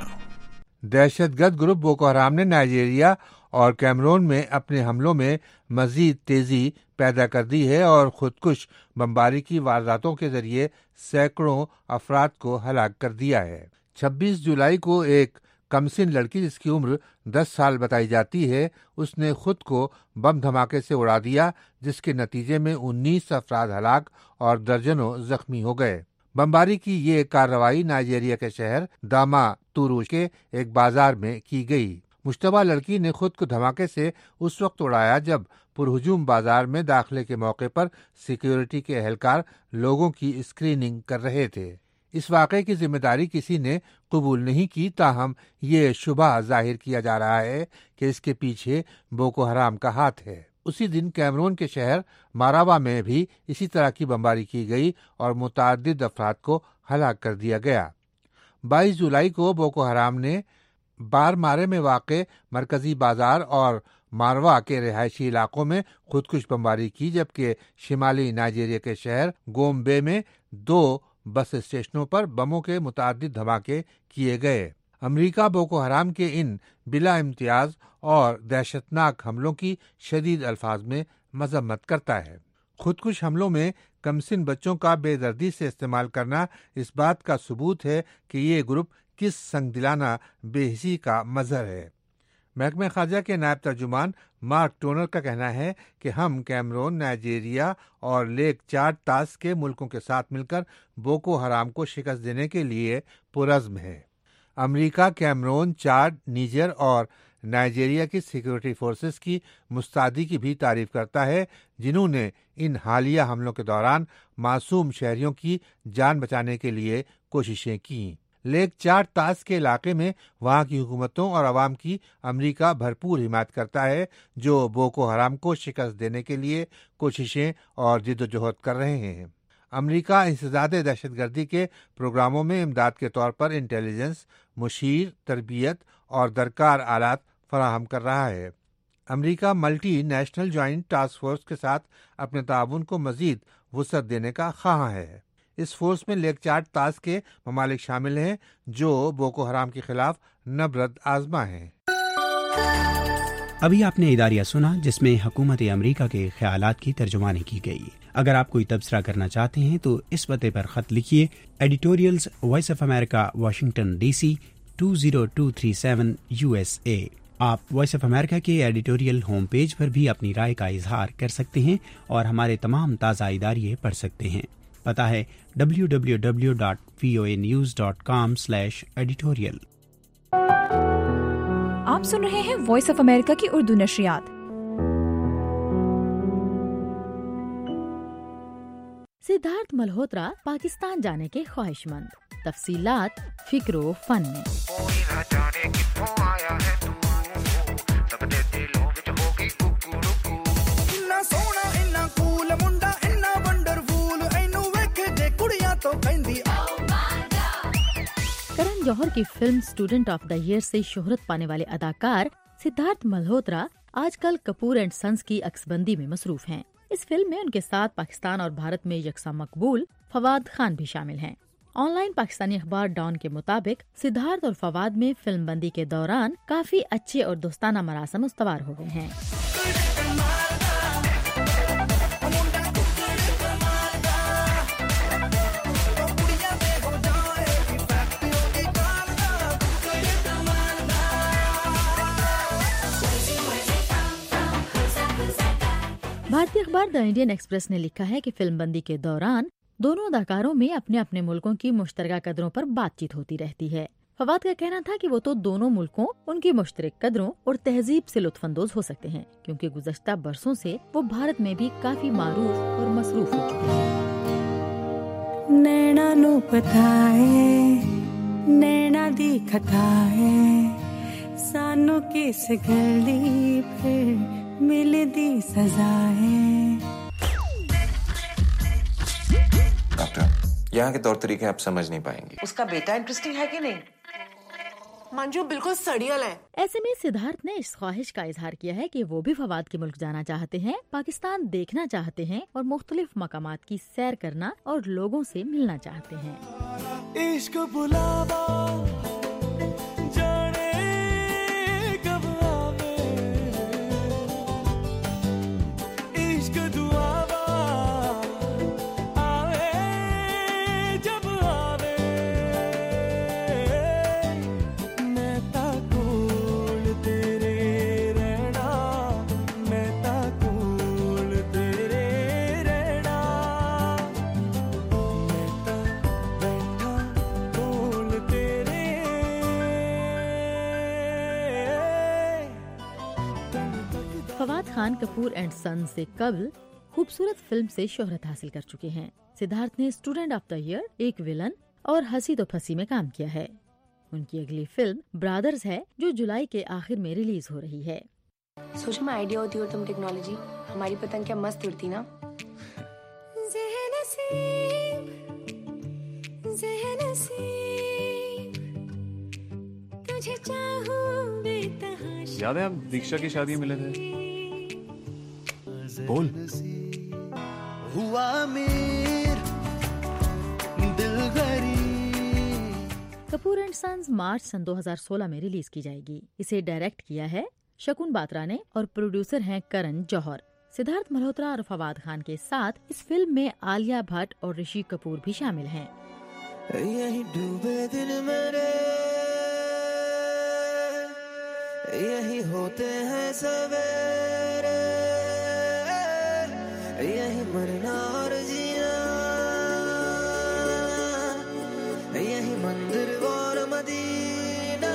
دہشت گرد گروپ بوکو حرام نے نائجیریا اور کیمرون میں اپنے حملوں میں مزید تیزی پیدا کر دی ہے اور خودکش بمباری کی وارداتوں کے ذریعے سینکڑوں افراد کو ہلاک کر دیا ہے۔ 26 جولائی کو ایک کمسن لڑکی جس کی عمر 10 سال بتائی جاتی ہے، اس نے خود کو بم دھماکے سے اڑا دیا، جس کے نتیجے میں 19 افراد ہلاک اور درجنوں زخمی ہو گئے۔ بمباری کی یہ کارروائی نائجیریا کے شہر داما تورو کے ایک بازار میں کی گئی۔ مشتبہ لڑکی نے خود کو دھماکے سے اس وقت اڑایا جب پرہجوم بازار میں داخلے کے موقع پر سیکیورٹی کے اہلکار لوگوں کی اسکریننگ کر رہے تھے۔ اس واقعے کی ذمہ داری کسی نے قبول نہیں کی، تاہم یہ شبہ ظاہر کیا جا رہا ہے کہ اس کے پیچھے بوکو حرام کا ہاتھ ہے۔ اسی دن کیمرون کے شہر ماراوا میں بھی اسی طرح کی بمباری کی گئی اور متعدد افراد کو ہلاک کر دیا گیا۔ 22 جولائی کو بوکو حرام نے بار مارے میں واقع مرکزی بازار اور ماروا کے رہائشی علاقوں میں خودکش بمباری کی، جبکہ شمالی نائجیریا کے شہر گومبے میں 2 بس اسٹیشنوں پر بموں کے متعدد دھماکے کیے گئے۔ امریکہ بوکو حرام کے ان بلا امتیاز اور دہشتناک حملوں کی شدید الفاظ میں مذمت کرتا ہے۔ خودکش حملوں میں کمسن بچوں کا بے دردی سے استعمال کرنا اس بات کا ثبوت ہے کہ یہ گروپ کس سنگدلانہ بے حسی کا مظہر ہے۔ محکمہ خارجہ کے نائب ترجمان مارک ٹونر کا کہنا ہے کہ ہم کیمرون، نائجیریا اور لیک چاڈ طاس کے ملکوں کے ساتھ مل کر بوکو حرام کو شکست دینے کے لیے پرعزم ہے۔ امریکہ کیمرون، چاڈ، نیجر اور نائجیریا کی سیکورٹی فورسز کی مستعدی کی بھی تعریف کرتا ہے، جنہوں نے ان حالیہ حملوں کے دوران معصوم شہریوں کی جان بچانے کے لیے کوششیں کیں۔ لیک چاڈ طاس کے علاقے میں وہاں کی حکومتوں اور عوام کی امریکہ بھرپور حمایت کرتا ہے، جو بوکو حرام کو شکست دینے کے لیے کوششیں اور جدوجہد کر رہے ہیں۔ امریکہ انسداد دہشت گردی کے پروگراموں میں امداد کے طور پر انٹیلیجنس، مشیر، تربیت اور درکار آلات فراہم کر رہا ہے۔ امریکہ Multinational Joint Task Force کے ساتھ اپنے تعاون کو مزید وسعت دینے کا خواہاں ہے۔ اس فورس میں لیک چاڈ طاس کے ممالک شامل ہیں جو بوکو حرام کے خلاف نبرد آزما ہیں۔ ابھی آپ نے اداریہ سنا جس میں حکومت امریکہ کے خیالات کی ترجمانی کی گئی. اگر آپ کوئی تبصرہ کرنا چاہتے ہیں تو اس پتے پر خط لکھیے. Editorials Voice of America Washington DC 20237 USA. آپ وائس آف امریکہ کے ایڈیٹوریل ہوم پیج پر بھی اپنی رائے کا اظہار کر سکتے ہیں اور ہمارے تمام تازہ اداریے پڑھ سکتے ہیں. پتہ ہے www.voanews.com/editorial. آپ سن رہے ہیں وائس آف امریکہ کی اردو نشریات. سدھارتھ ملہوترا پاکستان جانے کے خواہش مند. تفصیلات فکر و فن میں. کرن جوہر کی film Student of the Year سے شہرت پانے والے اداکار سدھارتھ ملہوترا آج کل کپور اینڈ سنز کی عکس بندی میں مصروف ہیں. اس فلم میں ان کے ساتھ پاکستان اور بھارت میں یکساں مقبول فواد خان بھی شامل ہیں. آن لائن پاکستانی اخبار ڈان کے مطابق سدھارتھ اور فواد میں فلم بندی کے دوران کافی اچھے اور دوستانہ مراسم استوار ہو گئے ہیں. بھارتی اخبار دا انڈین ایکسپریس نے لکھا ہے کہ فلم بندی کے دوران دونوں اداکاروں میں اپنے اپنے ملکوں کی مشترکہ قدروں پر بات چیت ہوتی رہتی ہے. فواد کا کہنا تھا کہ وہ تو دونوں ملکوں ان کی مشترک قدروں اور تہذیب سے لطف اندوز ہو سکتے ہیں کیونکہ گزشتہ برسوں سے وہ بھارت میں بھی کافی معروف اور مصروف ہو چکے ہیں. نینا نو پتا ہے نینا دیکھتا ہے سانو کس گلی پھر مل دی سزا ہے. ڈاکٹر یہاں کے طور طریقے آپ سمجھ نہیں پائیں گے. اس کا بیٹا انٹرسٹنگ ہے کہ نہیں؟ منجو بالکل سڑیل ہے. ایسے میں سدھارتھ نے اس خواہش کا اظہار کیا ہے کہ وہ بھی فواد کے ملک جانا چاہتے ہیں، پاکستان دیکھنا چاہتے ہیں اور مختلف مقامات کی سیر کرنا اور لوگوں سے ملنا چاہتے ہیں. عشق بلاوا فواد خان کپور اینڈ سنز سے قبل خوبصورت فلم سے شہرت حاصل کر چکے ہیں. سدھارتھ نے اسٹوڈنٹ آف دا ایئر، ایک ولن اور ہنسی تو پھنسی میں کام کیا ہے. ان کی اگلی فلم برادرز ہے جو جولائی کے آخر میں ریلیز ہو رہی ہے. سوچو میں آئیڈیا ہوتی اور تم ٹیکنالوجی، ہماری پتنگ کیا مست اڑتی نا. یاد ہے ہم دیکشا کی شادی ملے تھے؟ بول. ہوا میر دل غریب. کپور اینڈ سنز مارچ سن 2016 میں ریلیز کی جائے گی. اسے ڈائریکٹ کیا ہے شکون باترا نے اور پروڈیوسر ہیں کرن جوہر. سدھارتھ ملہوترا اور فواد خان کے ساتھ اس فلم میں عالیہ بھٹ اور رشی کپور بھی شامل ہیں. یہی ڈوبے دل میرے یہی ہوتے ہیں سویرے یہی مرنا اور جینا یہی مندر اور مدینہ.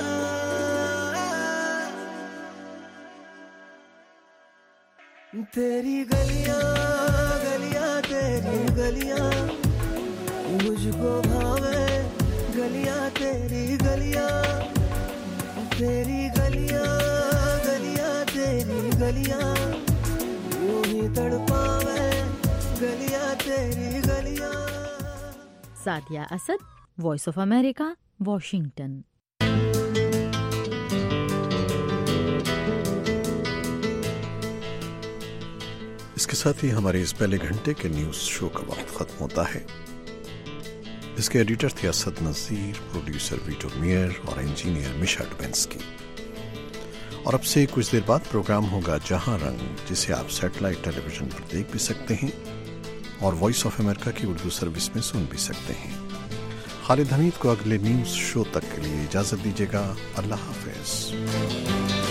تیری گلیاں گلیاں تیری گلیاں مجھ کو بھاوے گلیاں تیری گلیاں تیری گلیاں گلیاں تیری گلیاں یوں ہی تڑپاوے گلیاں تیری گلیاں. Sadia Asad, voice of America, Washington. اس کے ساتھ ہی ہمارے اس پہلے گھنٹے کے نیوز شو کا وقت ختم ہوتا ہے. اس کے ایڈیٹر تھے Asad Nazir, producer Vito Meyer اور انجینئر مشا ڈوبینسکی. اور اب سے کچھ دیر بعد پروگرام ہوگا جہاں رنگ، جسے آپ سیٹلائٹ ٹیلی ویژن پر دیکھ بھی سکتے ہیں اور وائس آف امریکہ کی اردو سروس میں سن بھی سکتے ہیں۔ خالد حمید کو اگلے نیوز شو تک کے لیے اجازت دیجیے گا۔ اللہ حافظ۔